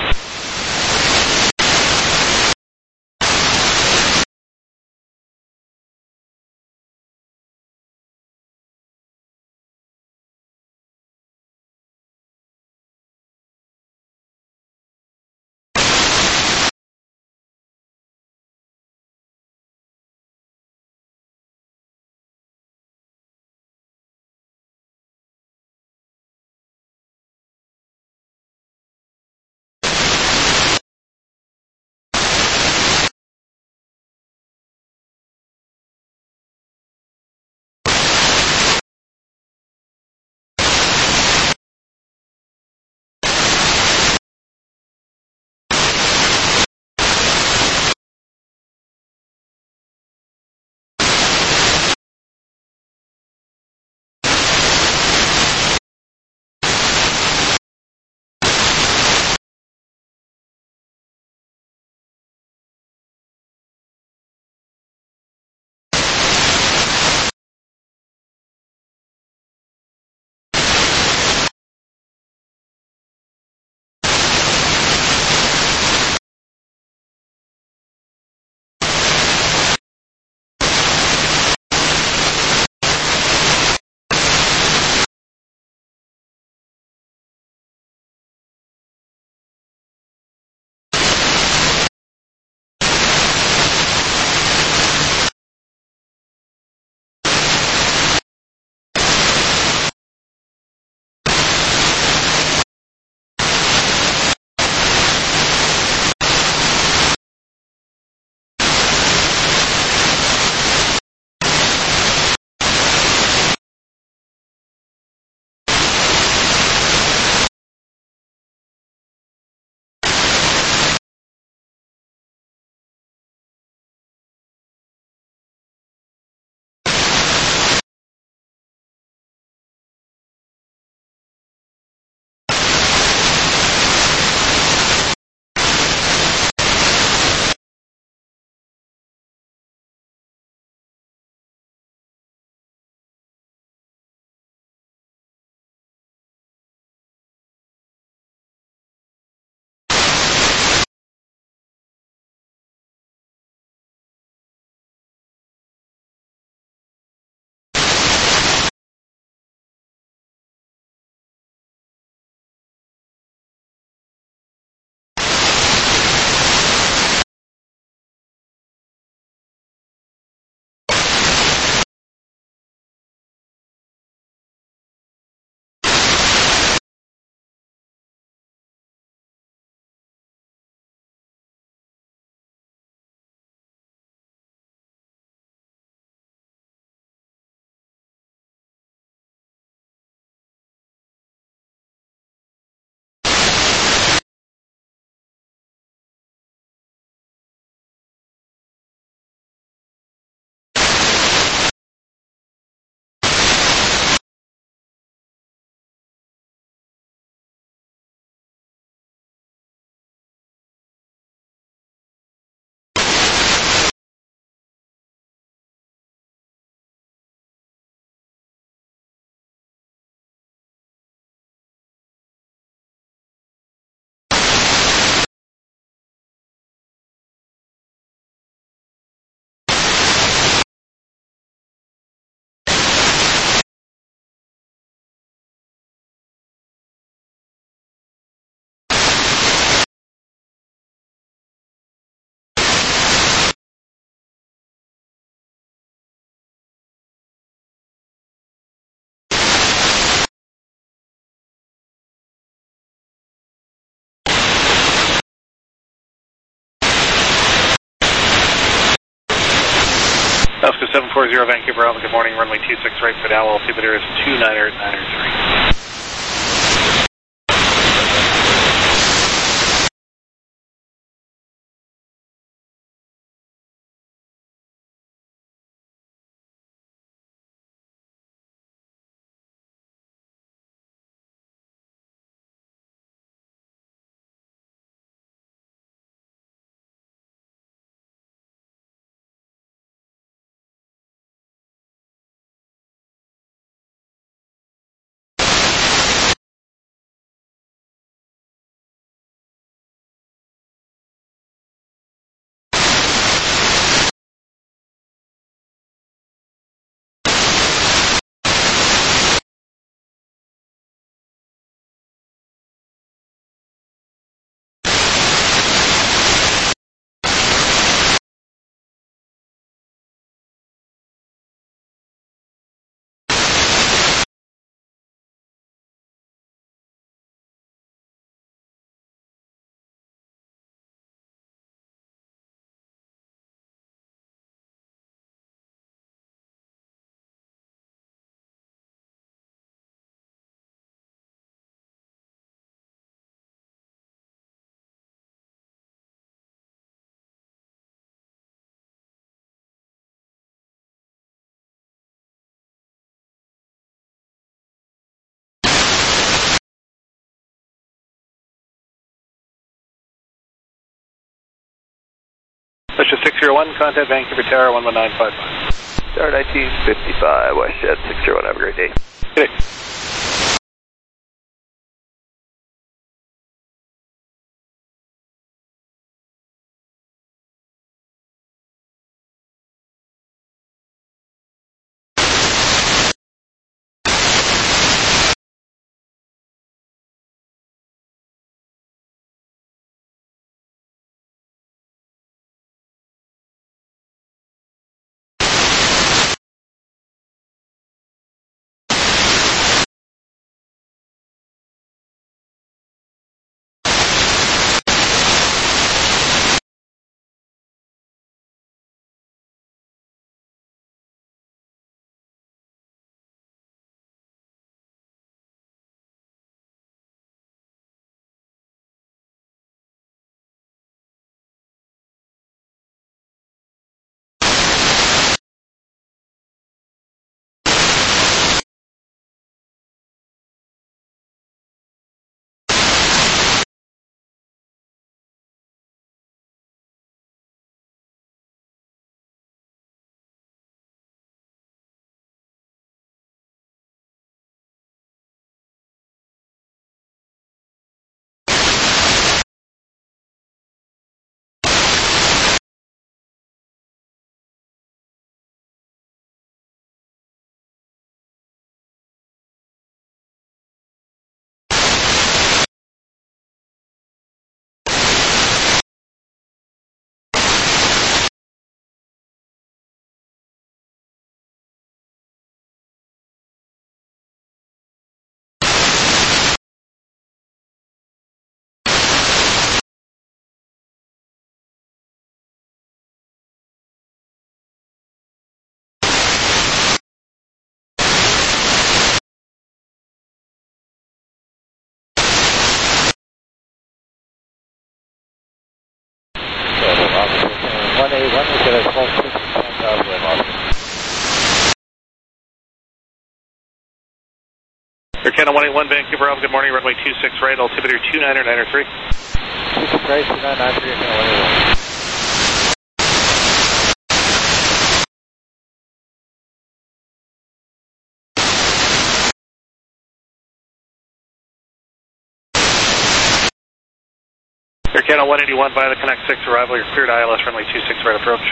Oscar 740 Vancouver, Bravo, good morning, runway 26 right for now, altimeter is 29993. Russia 601, contact Vancouver Tower 11955. Tower 1955, WestJet 601, have a great day. Good day. Air Canada 181, Vancouver Alpha, good morning, runway 26 right, altimeter 2993. 26 right, 2993, Air Canada 181. Air Canada 181 via the Connect 6 arrival, you're cleared ILS runway 26 right approach.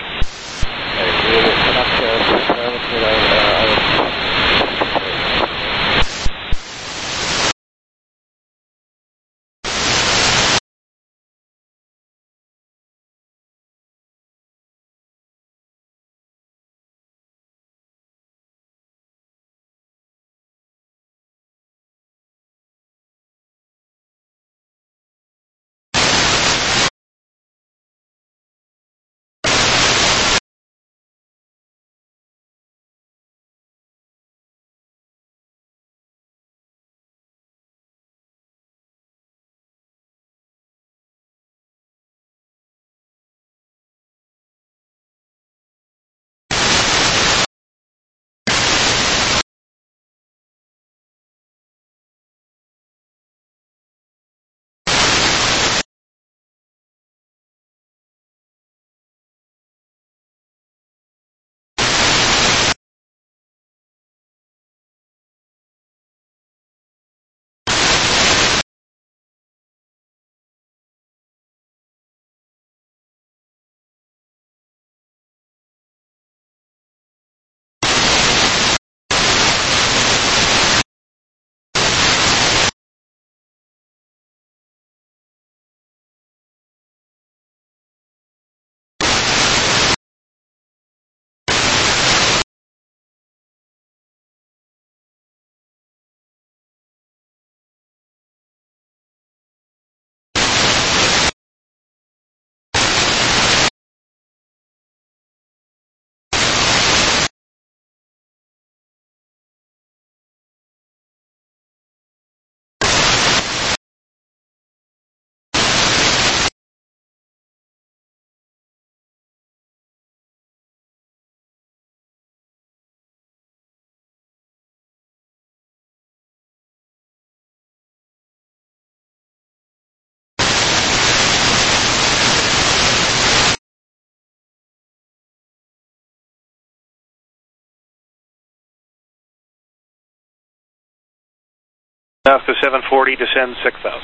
Pasco 740, descend 6,000.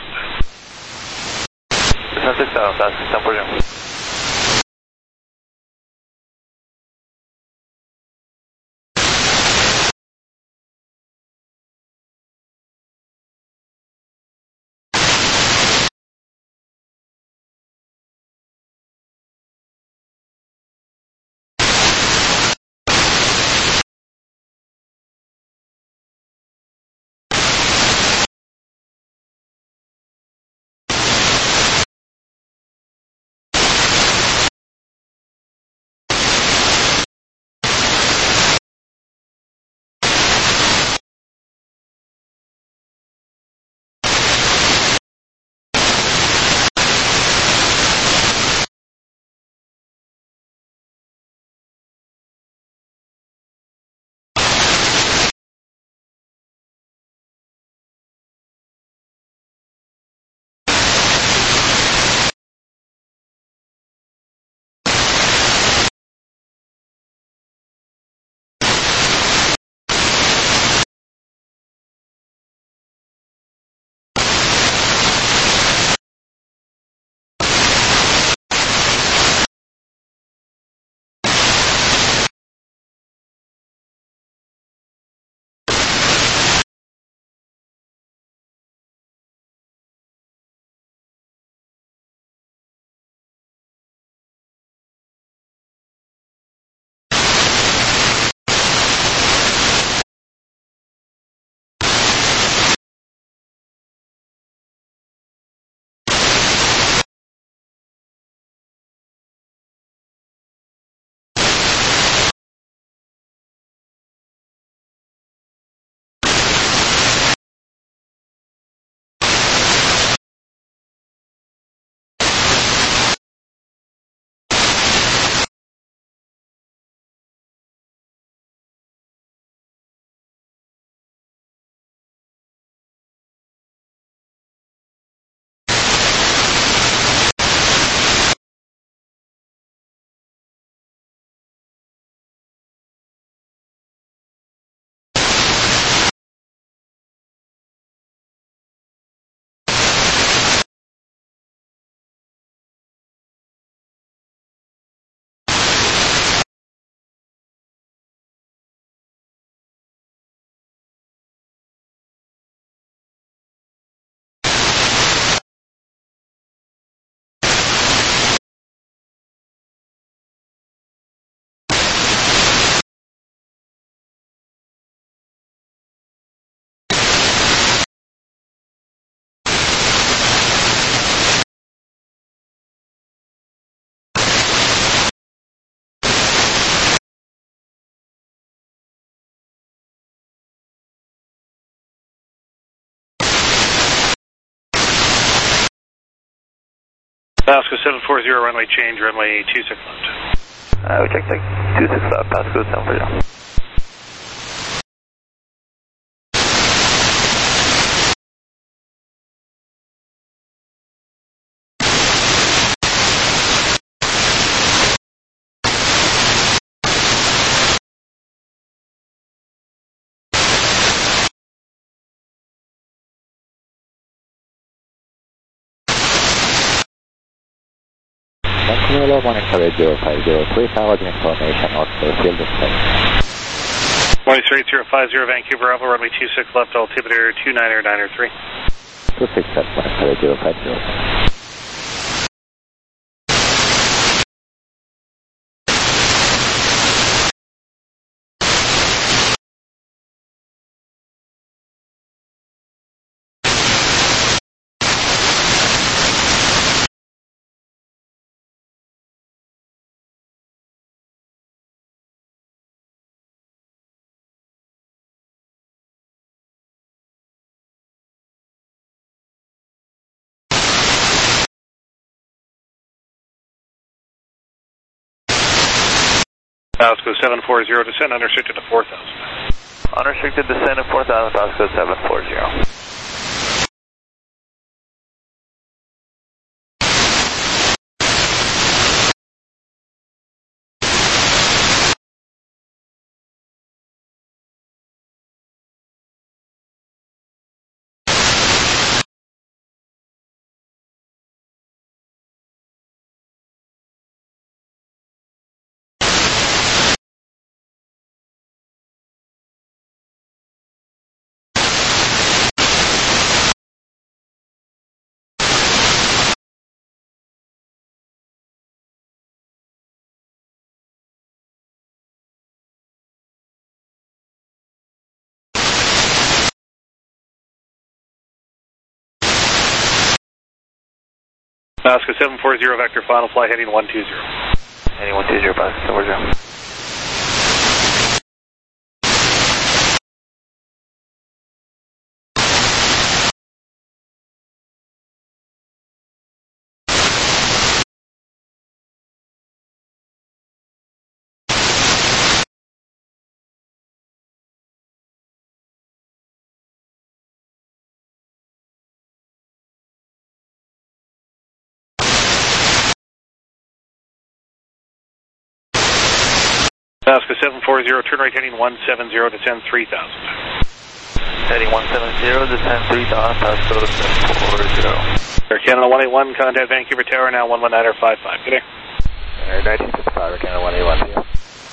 Descend 6,000, Pasco 740. Pasco 740, runway change, runway 26 left. We check 26 left, Pasco 740. Vancouver 1-800-0503, piloting information, Oscar field display. 1-800-50, Vancouver, Bravo, runway 26 left, altimeter 29903. 26 left, 1-800-0503. Pasco 740, descend unrestricted to 4,000. Unrestricted descent of 4,000, Pasco 740. Alaska 740 vector final fly heading 120. Heading 120, Alaska 740. Alaska 740, turn right heading 170, descend 3,000. Heading 170, descend 3,000, Alaska 740. Air Canada 181, contact Vancouver Tower now 119.55. Good day. Air 1955, Air Canada 181, see you.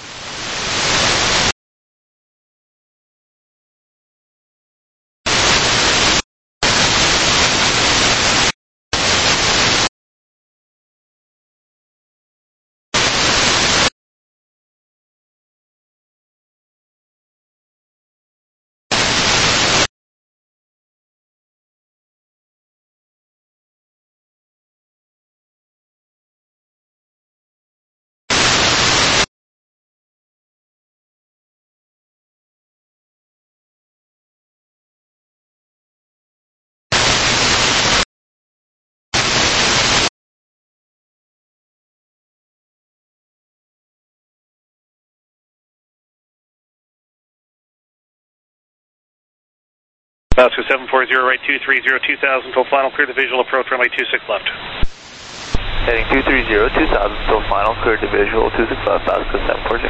Alaska 740, right 230, 2000, till final, clear the visual approach, runway 26 left. Heading 230, 2000, till final, clear the visual 26 left, Alaska 740.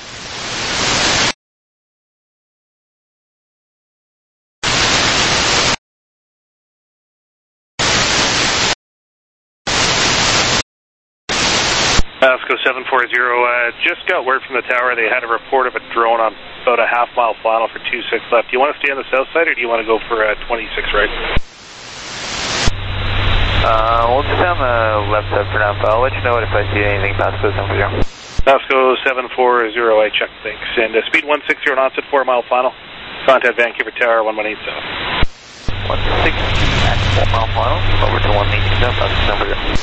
Alaska 740, just got word from the tower they had a report of a drone on about a half-mile final for 26 left. Do you want to stay on the south side or do you want to go for 26 right? We'll stay on the left side for now, but I'll let you know if I see anything past this over here. Alaska 740, I check, thanks. And speed 160 knots at 4 mile final. Contact Vancouver Tower 1187. 160 at 4 mile final, over to 187, Alaska 740.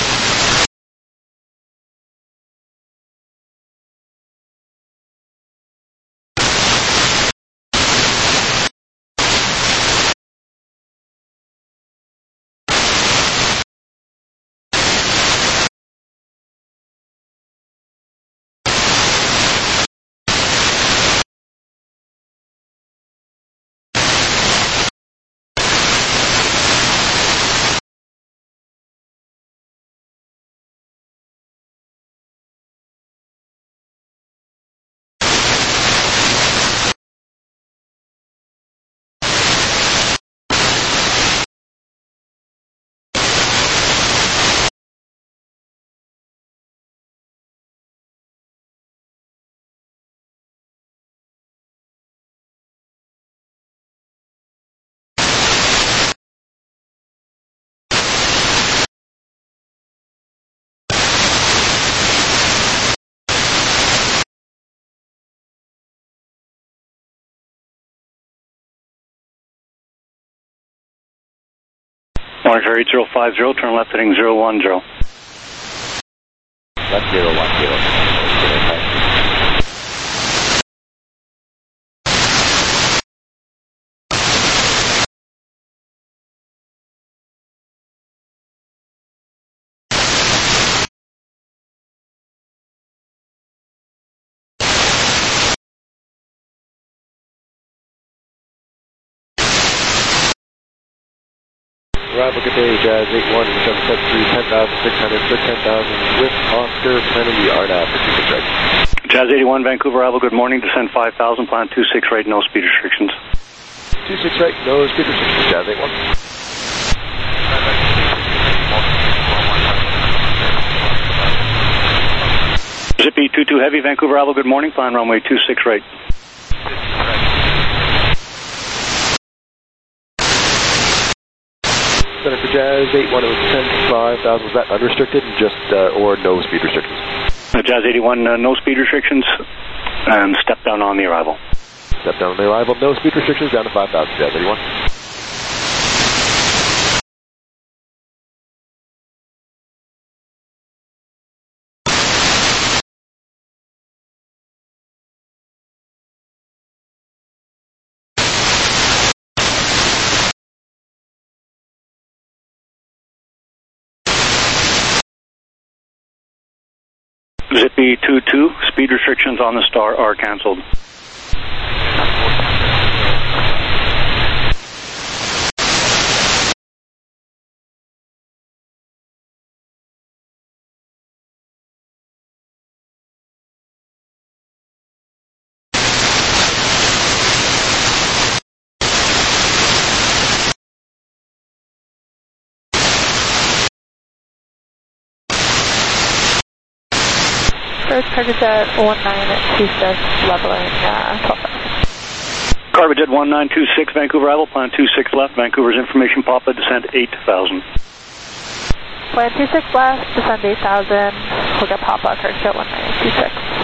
Monitor 8050, turn left heading 010. Left 010. Arrival, good day, Jazz 81, 773, 10,600, for 10,000 with Oscar, planning the RNAV for 26 right. Jazz 81, Vancouver Arrival, good morning, descend 5,000, plan 26 right, no speed restrictions. 26 right, no speed restrictions, Jazz 81. Zippy 22 Heavy, Vancouver Arrival, good morning, plan runway 26 right. Center for Jazz 81, it was 10,500, was that unrestricted, just, or no speed restrictions? Jazz 81, no speed restrictions, and step down on the arrival. Step down on the arrival, no speed restrictions, down to 5,000, Jazz 81. Zippy 22, speed restrictions on the Star are canceled. First Cargojet 1926, leveling 12,000. Cargojet 1926, Vancouver arrival, plan 26 left, Vancouver's information Papa, descent 8,000. Plan 26 left, descend 8,000, we'll get Papa, Cargojet 1926.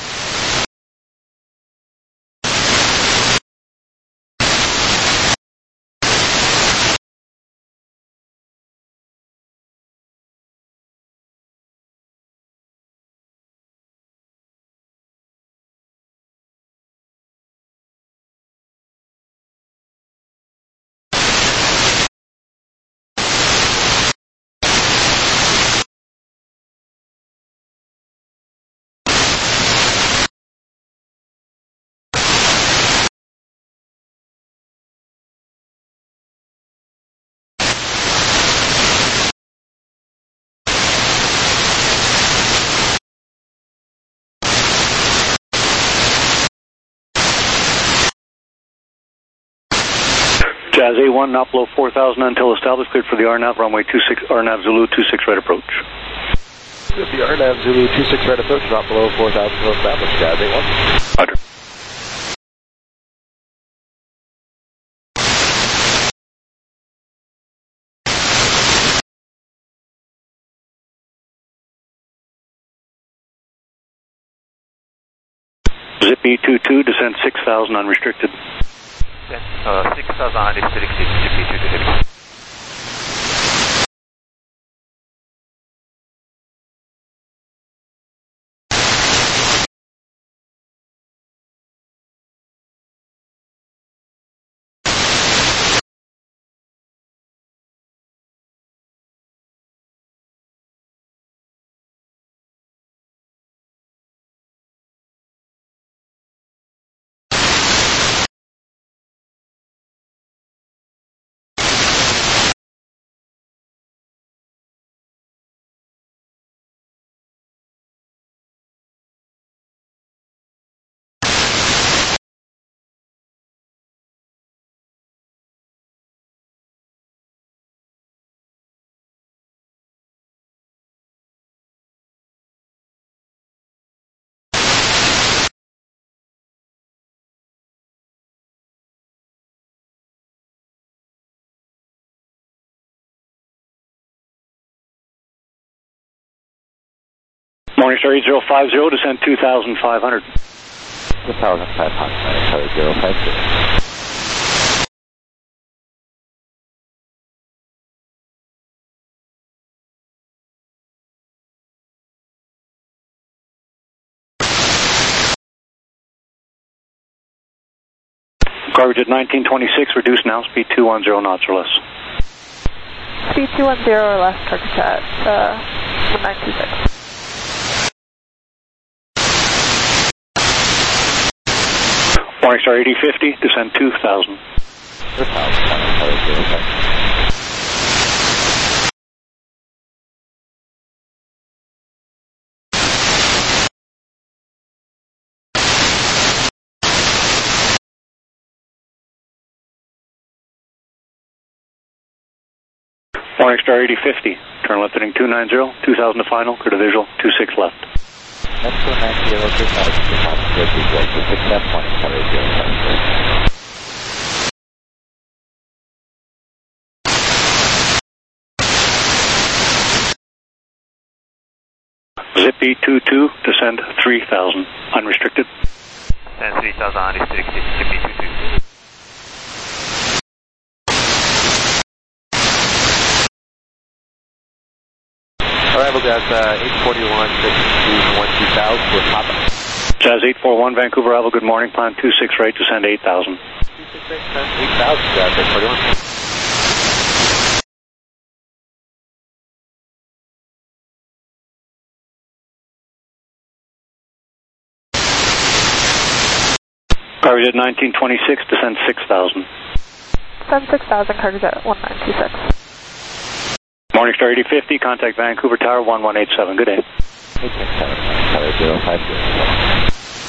Jazz A1, not below 4,000 until established, cleared for the RNAV, runway 26, RNAV Zulu 26 right approach. With the RNAV Zulu 26 right approach, not below 4,000 until established, Jazz A1. Roger. Zippy 22, descent 6,000 unrestricted. 6,000 unrestricted, Zippy 22 heavy. Morningstar 8050, descent 2,500. 2,500, 050. Cargojet 1926, reduce now, speed 210 knots or less. Speed 210 or less, Cargojet 1926. Morningstar 8050, descend 2,000. 2,000. Morningstar 8050, turn left heading 290, 2,000 to final, clear to visual, 26 left. That's 290, 2,000 to final, clear to visual, 26 left, Morningstar 8050. Zippy 22, descend 3,000, unrestricted. Descend 3,000 unrestricted, Zippy 22. Arrival Jazz 841, 621, 2000 with Papa. Jazz 841, Vancouver arrival, good morning, plan 26 right, descend 8,000. 268, 8,000, Jazz 841. Cargo Jet 1926, descend 6,000. Descend 6,000, Cargo Jet 1926. Morningstar 8050, contact Vancouver Tower 1187. Good day. 867, Tower 050.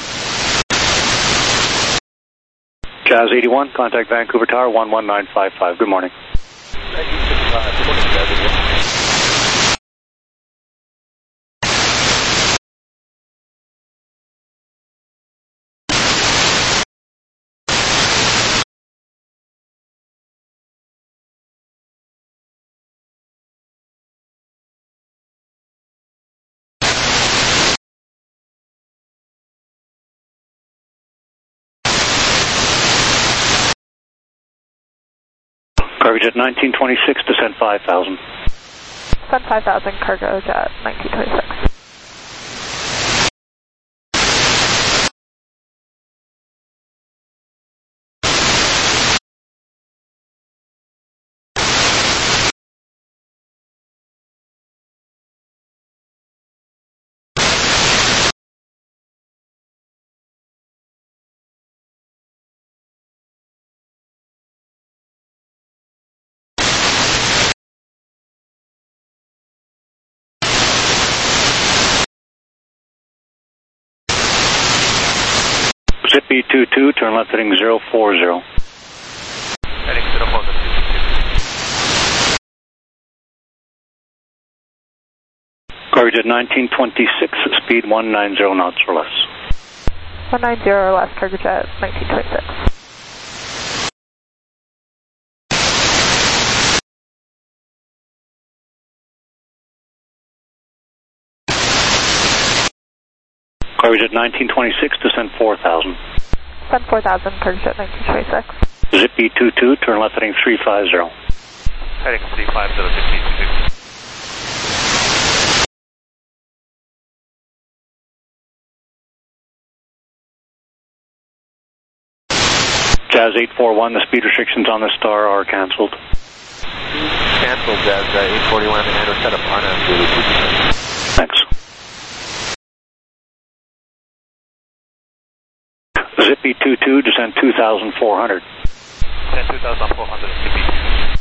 Jazz 81, contact Vancouver Tower 11955. Good morning. Good morning, Jazz. Cargo Jet 1926, descend 5,000. Descend 5,000, Cargo Jet 1926. Zippy 22, turn left heading 040. Heading 040. Cargo Jet 1926, speed 190 knots or less. 190 or less, Cargo Jet 1926. Cargo Jet 1926, descend 4,000. Descend 4,000, Cargo Jet 1926. Zippy 22, turn left heading 350. Heading 350, Zippy 22. Jazz 841, the speed restrictions on the Star are cancelled. Cancelled, Jazz 841, and we're set up RNAV. Thanks. Zippy 22, descend 2,400. Descend 2,400, Zippy.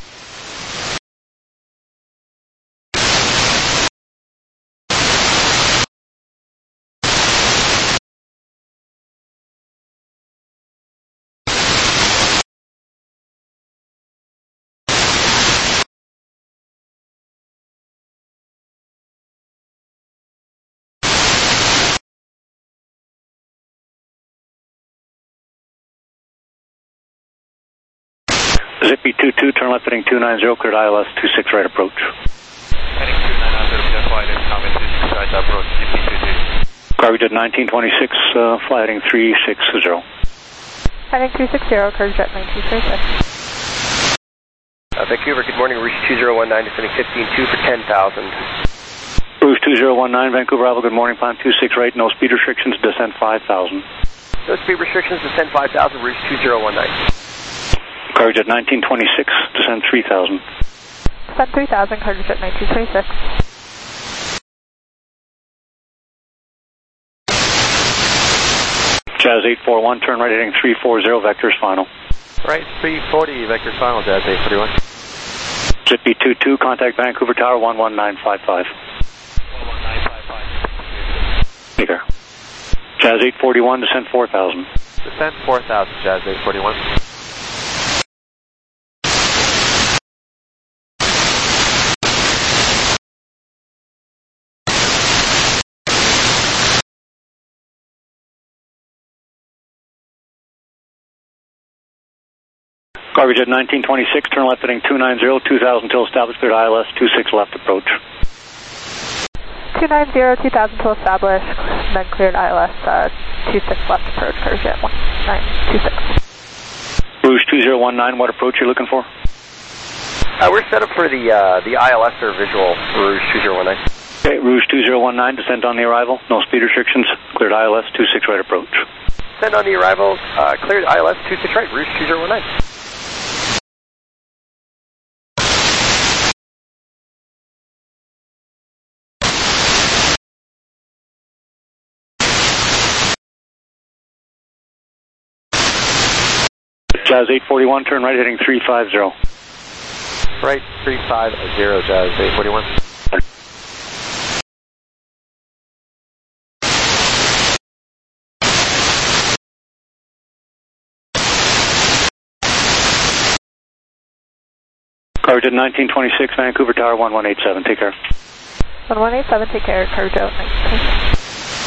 Zippy 22, turn left heading 290, cleared ILS 26 right approach. Heading 290, flight is coming 26 right approach, Zippy 22. Cargo Jet 1926, fly heading 360. Heading 360, Cargo Jet 1926. Vancouver, good morning, Rouge 2019, descending 15-2 for 10,000. Rouge 2019, Vancouver, Alpha, good morning, climb 26 right, no speed restrictions, descend 5,000. No speed restrictions, descend 5,000, Rouge 2019. Cargo Jet 1926, descend 3,000. Descend 3,000, Cargo Jet 1926. Jazz 841, turn right heading 340, vectors final. Right, 340, vectors final, Jazz 841. Zippy 22, contact Vancouver Tower 11955. 11955. Take care. Jazz 841, descend 4,000. Descend 4,000, Jazz 841. Cargo Jet 1926, turn left heading 290, 2,000 till established, cleared ILS 26 left approach. 290, 2,000 till established, then cleared ILS 26 left approach, Cargo Jet 1926. Rouge 2019, what approach you looking for? We're set up for the ILS or visual for Rouge 2019. Okay, Rouge 2019, descend on the arrival, no speed restrictions, cleared ILS 26 right approach. Descend on the arrival, cleared ILS 26 right, Rouge 2019. Jazz 841, turn right heading 350. Right, 350, Jazz 841. Cargo 1926, Vancouver Tower 1187, take care. 1187, take care, Cargo 1926.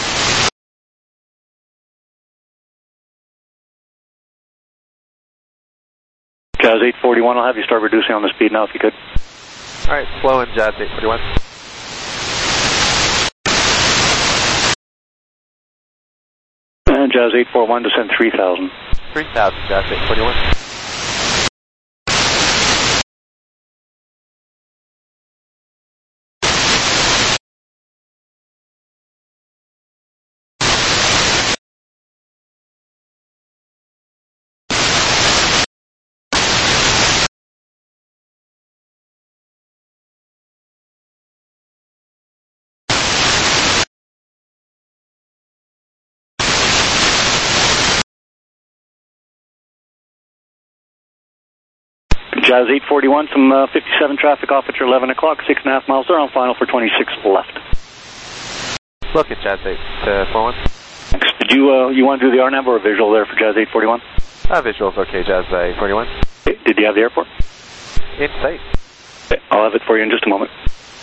Jazz 841, I'll have you start reducing on the speed now if you could. Alright, slow in Jazz 841. And Jazz 841, descend 3000. 3000, Jazz 841. Jazz 841, some 57 traffic off at your 11 o'clock, 6.5 miles there on final for 26 left. Look at Jazz 841. Thanks. Did you want to do the RNAV or a visual there for Jazz 841? Visual's okay, Jazz 841. Did you have the airport? In sight. Okay, I'll have it for you in just a moment.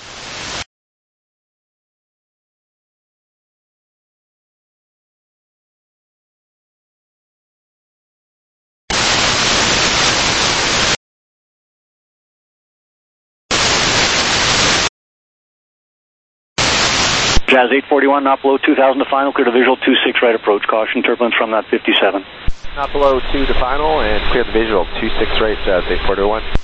Jazz 841, not below 2000 to final, clear to visual 26 right approach. Caution, turbulence from that 57. Not below 2 to final, and clear the visual 26 right, Jazz 841.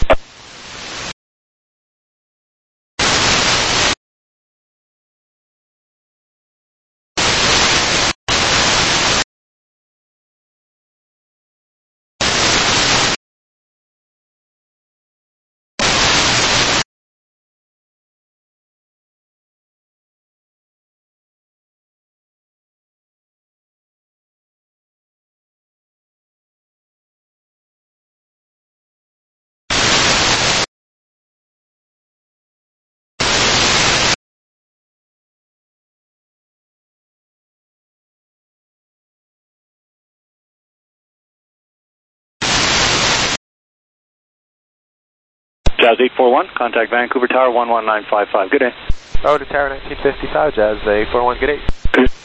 Jazz 841, contact Vancouver Tower 11955. Good day. Oh, to Tower 1955, Jazz 841, good day. Good.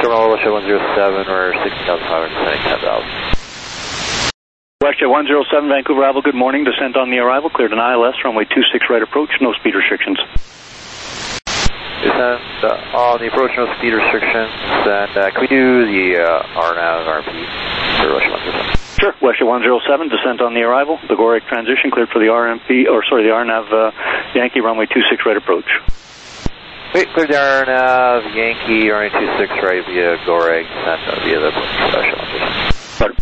Terminal WestJet 107, we're 16,500, descending 10,000. WestJet 107, Vancouver arrival, good morning. Descent on the arrival, cleared an ILS, runway 26 right approach, no speed restrictions. Descent on the approach, no speed restrictions, and can we do the RNAV RP for WestJet 107? Sure, WestJet 107, descent on the arrival, the Goreg transition, cleared for the the RNAV Yankee, runway 26 right approach. Wait, clear the RNAV Yankee, runway 26 right via Goreg, descent via the special engine. Roger.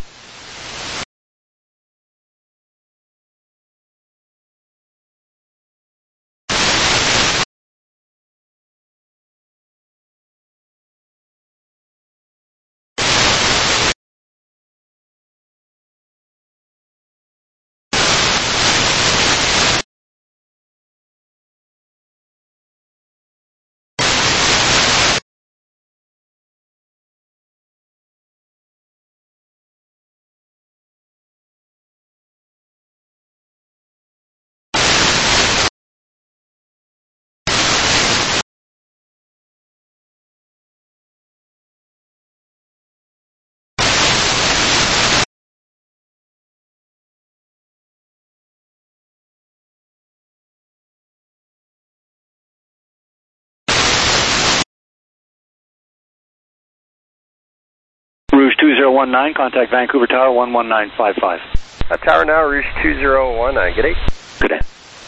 Rouge 2019, contact Vancouver Tower 11955. Tower now, Rouge 2019, good day. Good day.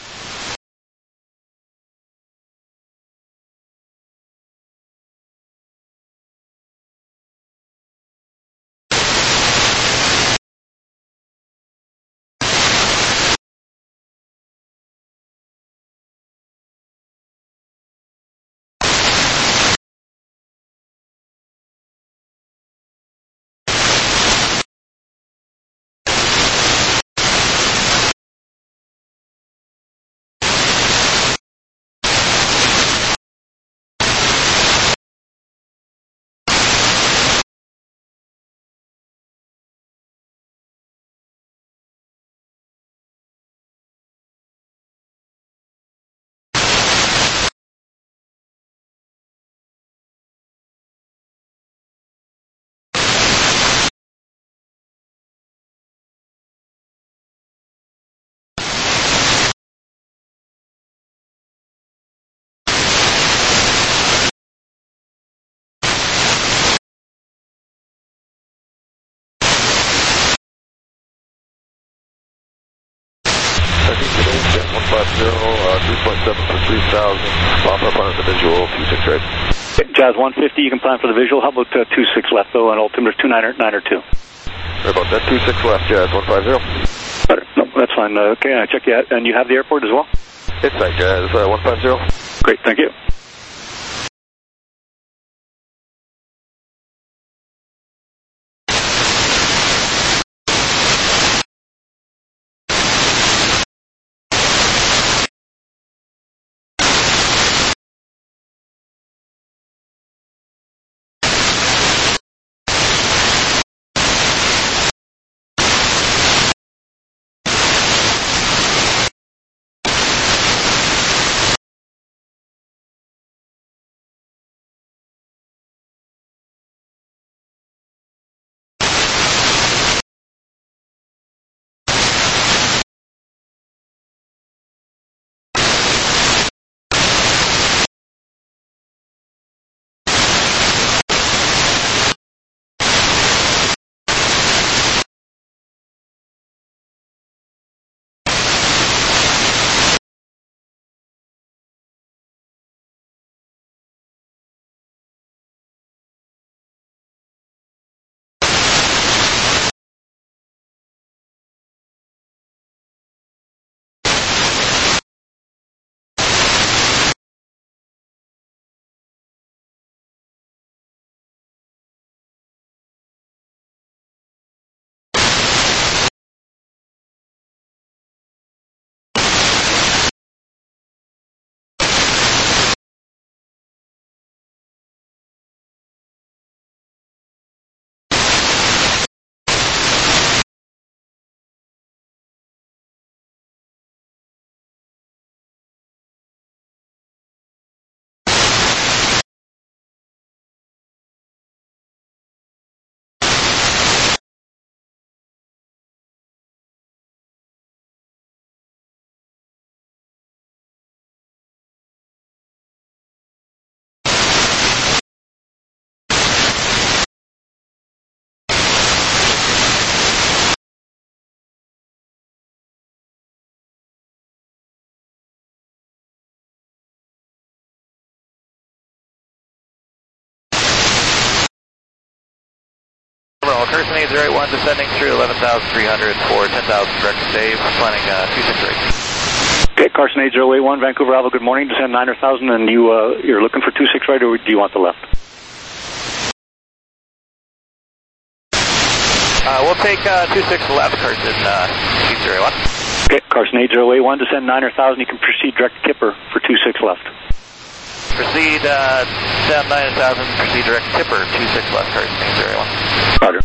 Jet 150, 3.7 for 3,000, pop up on the visual, 26 right. Jazz 150, you can plan for the visual. How about 26 left though, and altimeter 292? Sorry about that, 26 left, Jazz 150. Better. No, that's fine. Okay, I check you out. And you have the airport as well? Inside, Jazz 150. Great, thank you. Carson 8081 descending through 11,300 for 10,000 direct save, planning 26 right. Okay, Carson 8081, Vancouver Alpha, good morning, descend 9,000, and you're looking for 26 right, or do you want the left? We'll take 26 left, Carson 8081. Okay, Carson 8081, descend 9,000, you can proceed direct to Kipper for 26 left. Proceed down 9,000, proceed direct Kipper, 26 left, Carson 8081. Roger.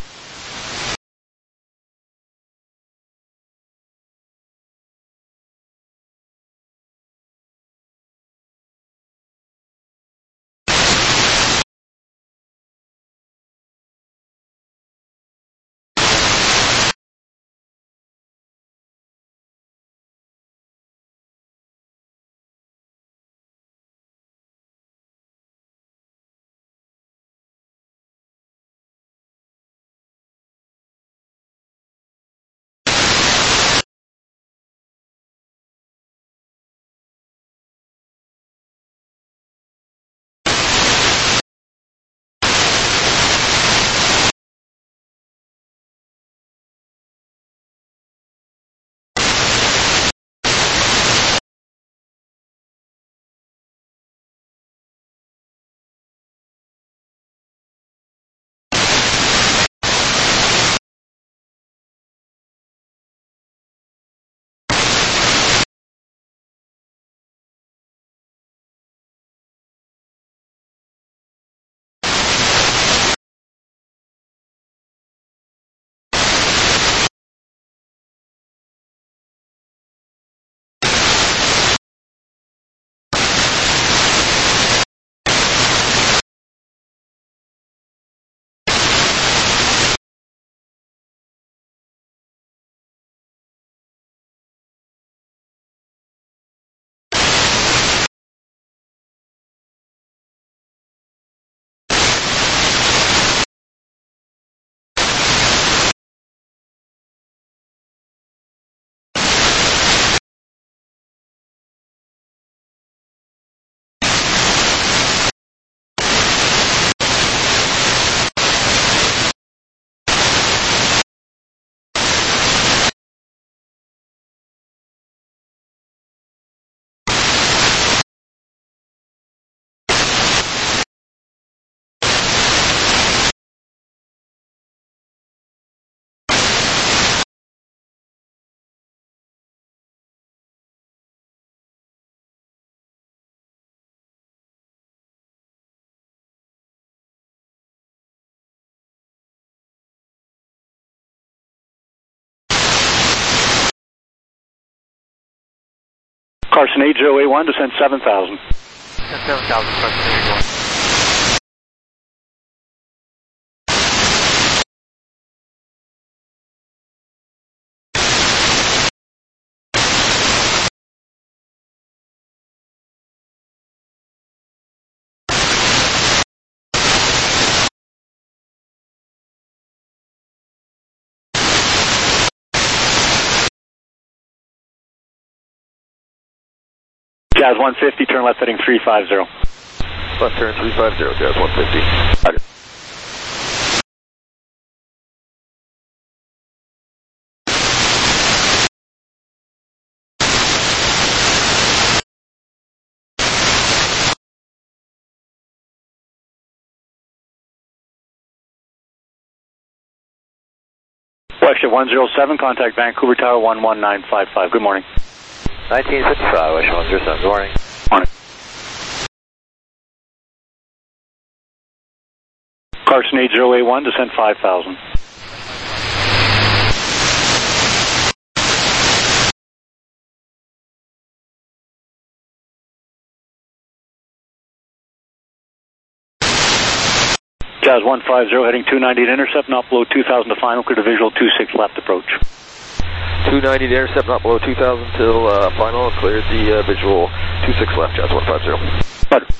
Carson 8081, descend 7,000. Descend 7,000, Carson 8081. Jazz 150, turn left heading 350. Left turn 350, Jazz 150. Roger. Westjet 107, contact Vancouver Tower 11955. Good morning. 1955, Westjet 107, good morning. Morning. Carson 8081, descend 5,000. Jazz 150, heading 290 to intercept, not below 2,000 to final, clear to visual 26 left approach. 290 to intercept, not below 2,000 till final, cleared the visual 26 left, Jazz 150. Roger.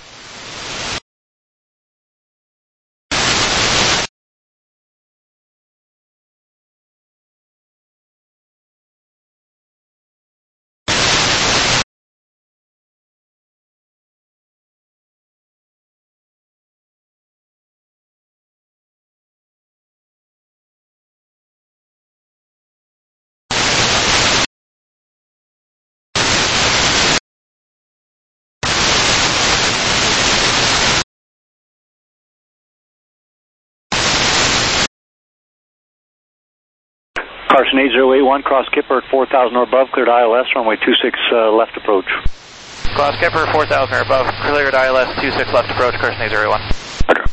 Carson 8081, cross Kipper at 4,000 or above, cleared ILS, runway 26 left approach. Cross Kipper 4,000 or above, cleared ILS 26 left approach, Carson 8081. Okay.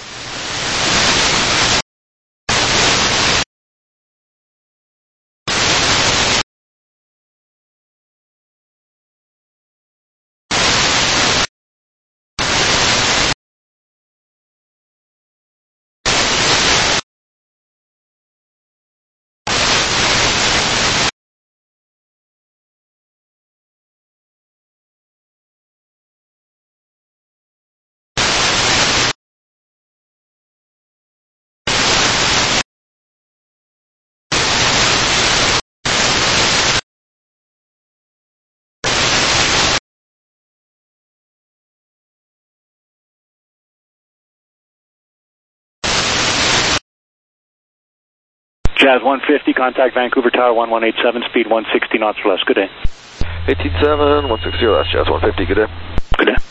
Jazz 150, contact Vancouver Tower 1187, speed 160 knots or less. Good day. 187, 160, that's Jazz 150, good day. Good day.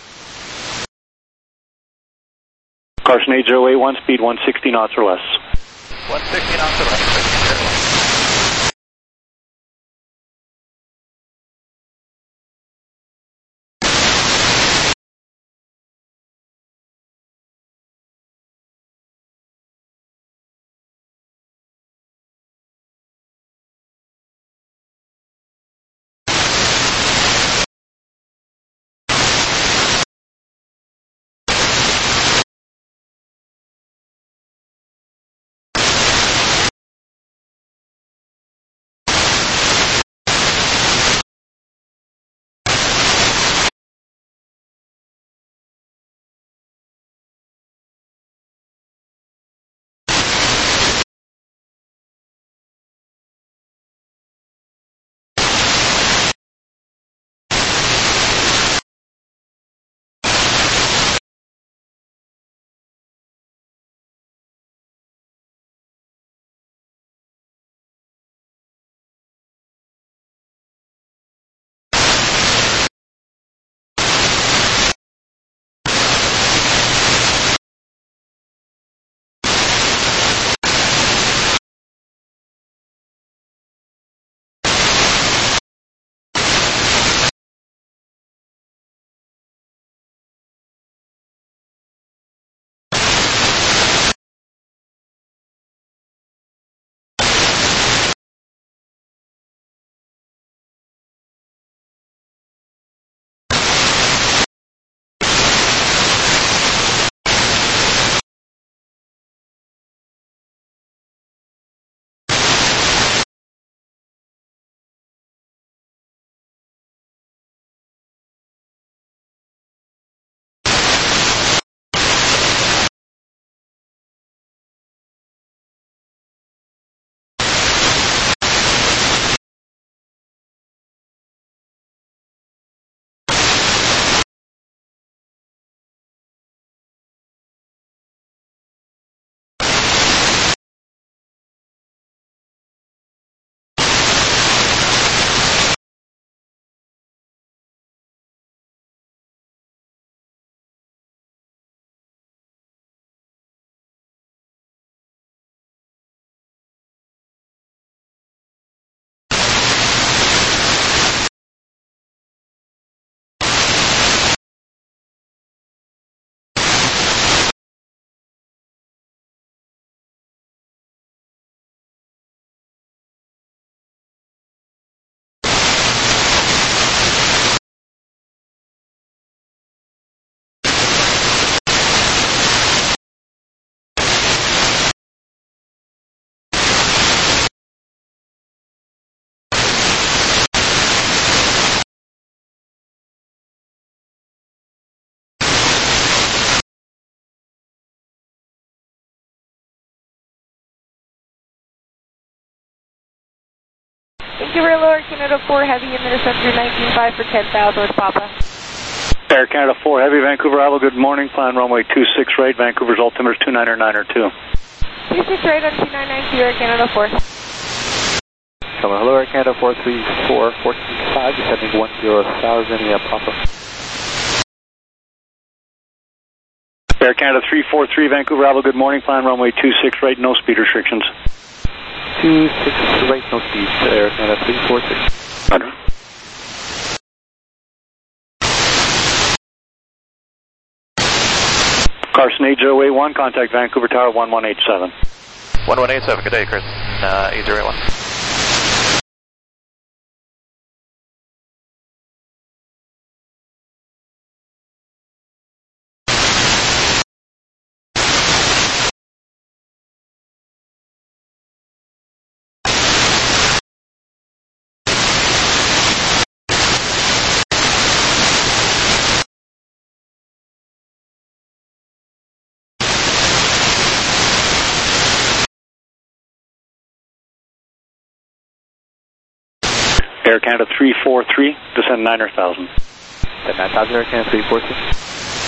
Carson 8081, speed 160 knots or less. 160 knots or less. Vancouver Lower Canada 4 Heavy in Minnesota 19.5 for 10,000 with Papa. Air Canada 4 Heavy, Vancouver Iowa, good morning. Plan runway 26 right, Vancouver's altimeter's 299er2. 26 right on 2992 Air Canada 4. Hello, Air Canada 434, 425, descending 10,000, Papa. Air Canada 343, Vancouver Iowa, good morning. Plan runway 26 right, no speed restrictions. 26 right, no speed, Air Canada 346. Roger. Carson 8081, contact Vancouver Tower 1187. 1187, good day, Carson. 8081. Air Canada 343, descend 9,000. 9,000, Air Canada 343.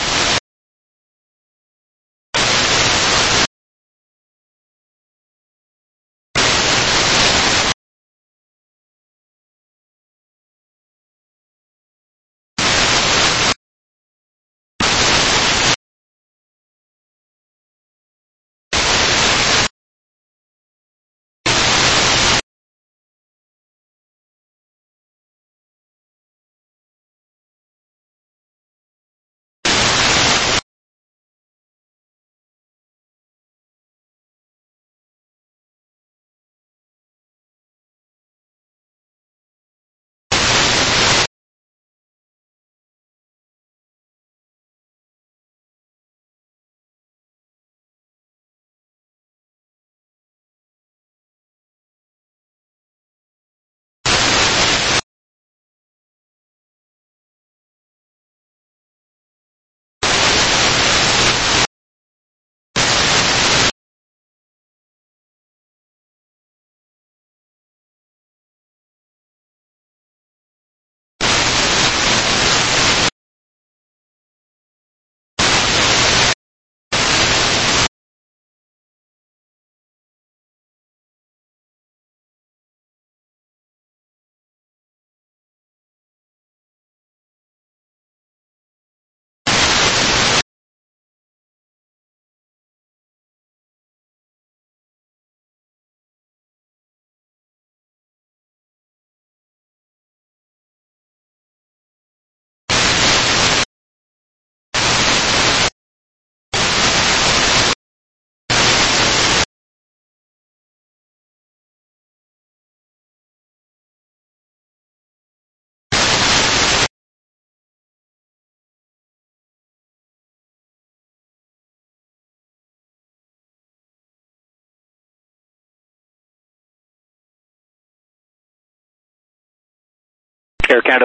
Air Canada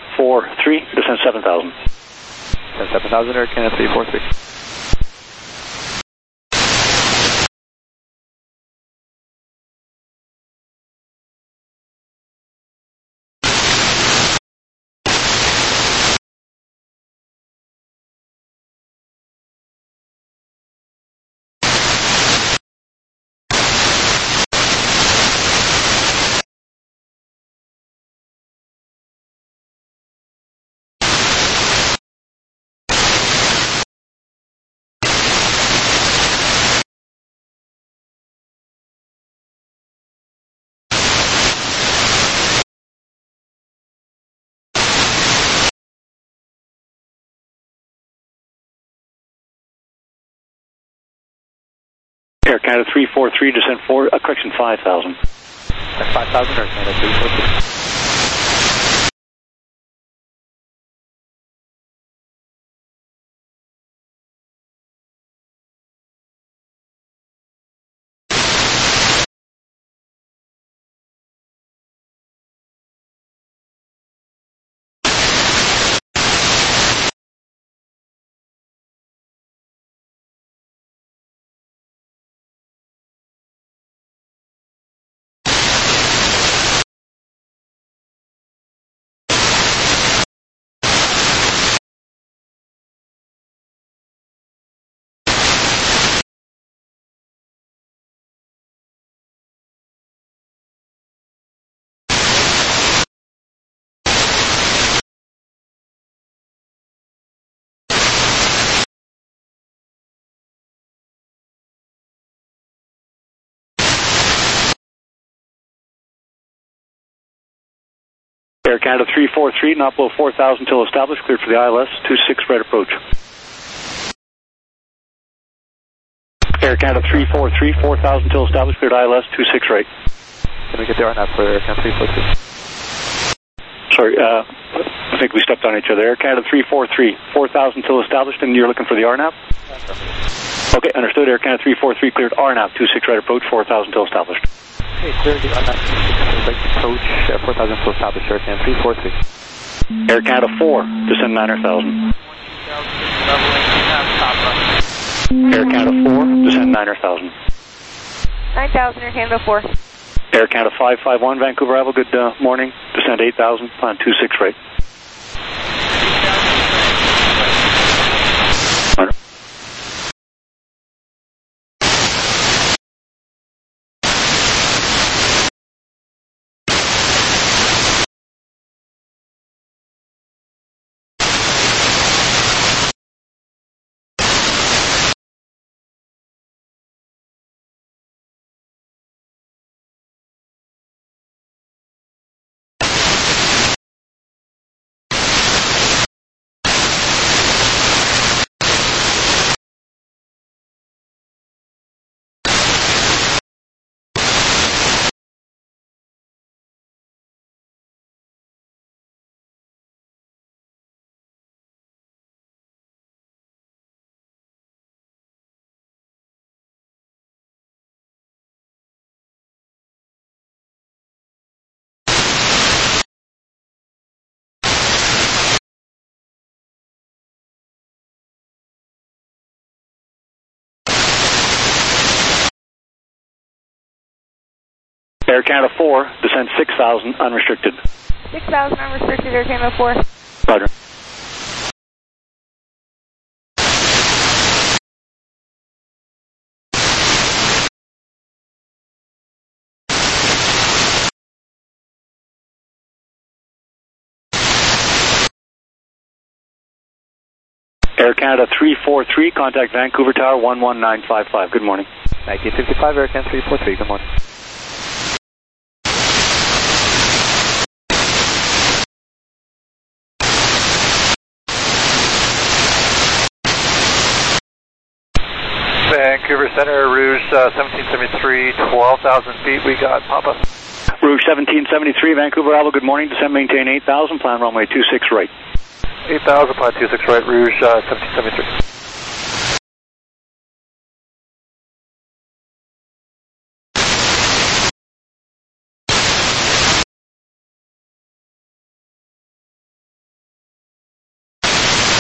343, descend 7,000. 7,000, Air Canada 343. Air Canada 343, descend 5,000. 5,000, Air Canada 343. Air Canada 343, not below 4,000 till established, cleared for the ILS, 26 right approach. Air Canada 343, 4,000 till established, cleared ILS, 26 right. Can we get the RNAV for Air Canada 343? Sorry, I think we stepped on each other. Air Canada 343, 4,000 till established, and you're looking for the RNAV? Okay, understood. Air Canada 343, cleared RNAV, 26 right approach, 4,000 till established. Okay, cleared the RNAV 26 right approach, 4,000 till established, Air Canada 343. Air Canada 4, descend 9,000. Air Canada 4, descend 9,000. 9,000, Air Canada 4. Air Canada 551, Vancouver arrival, good morning. Descend 8,000, plan 26 right. Air Canada 4, descend 6,000, unrestricted. 6,000 unrestricted, Air Canada 4. Roger. Air Canada 343, contact Vancouver Tower 11955. Good morning. 1955, Air Canada 343, good morning. Vancouver Center, Rouge 1773, 12,000 feet, we got Papa. Rouge 1773, Vancouver arrival, good morning. Descend, maintain 8,000, plan runway 26 right. 8,000, plan 26 right, Rouge 1773.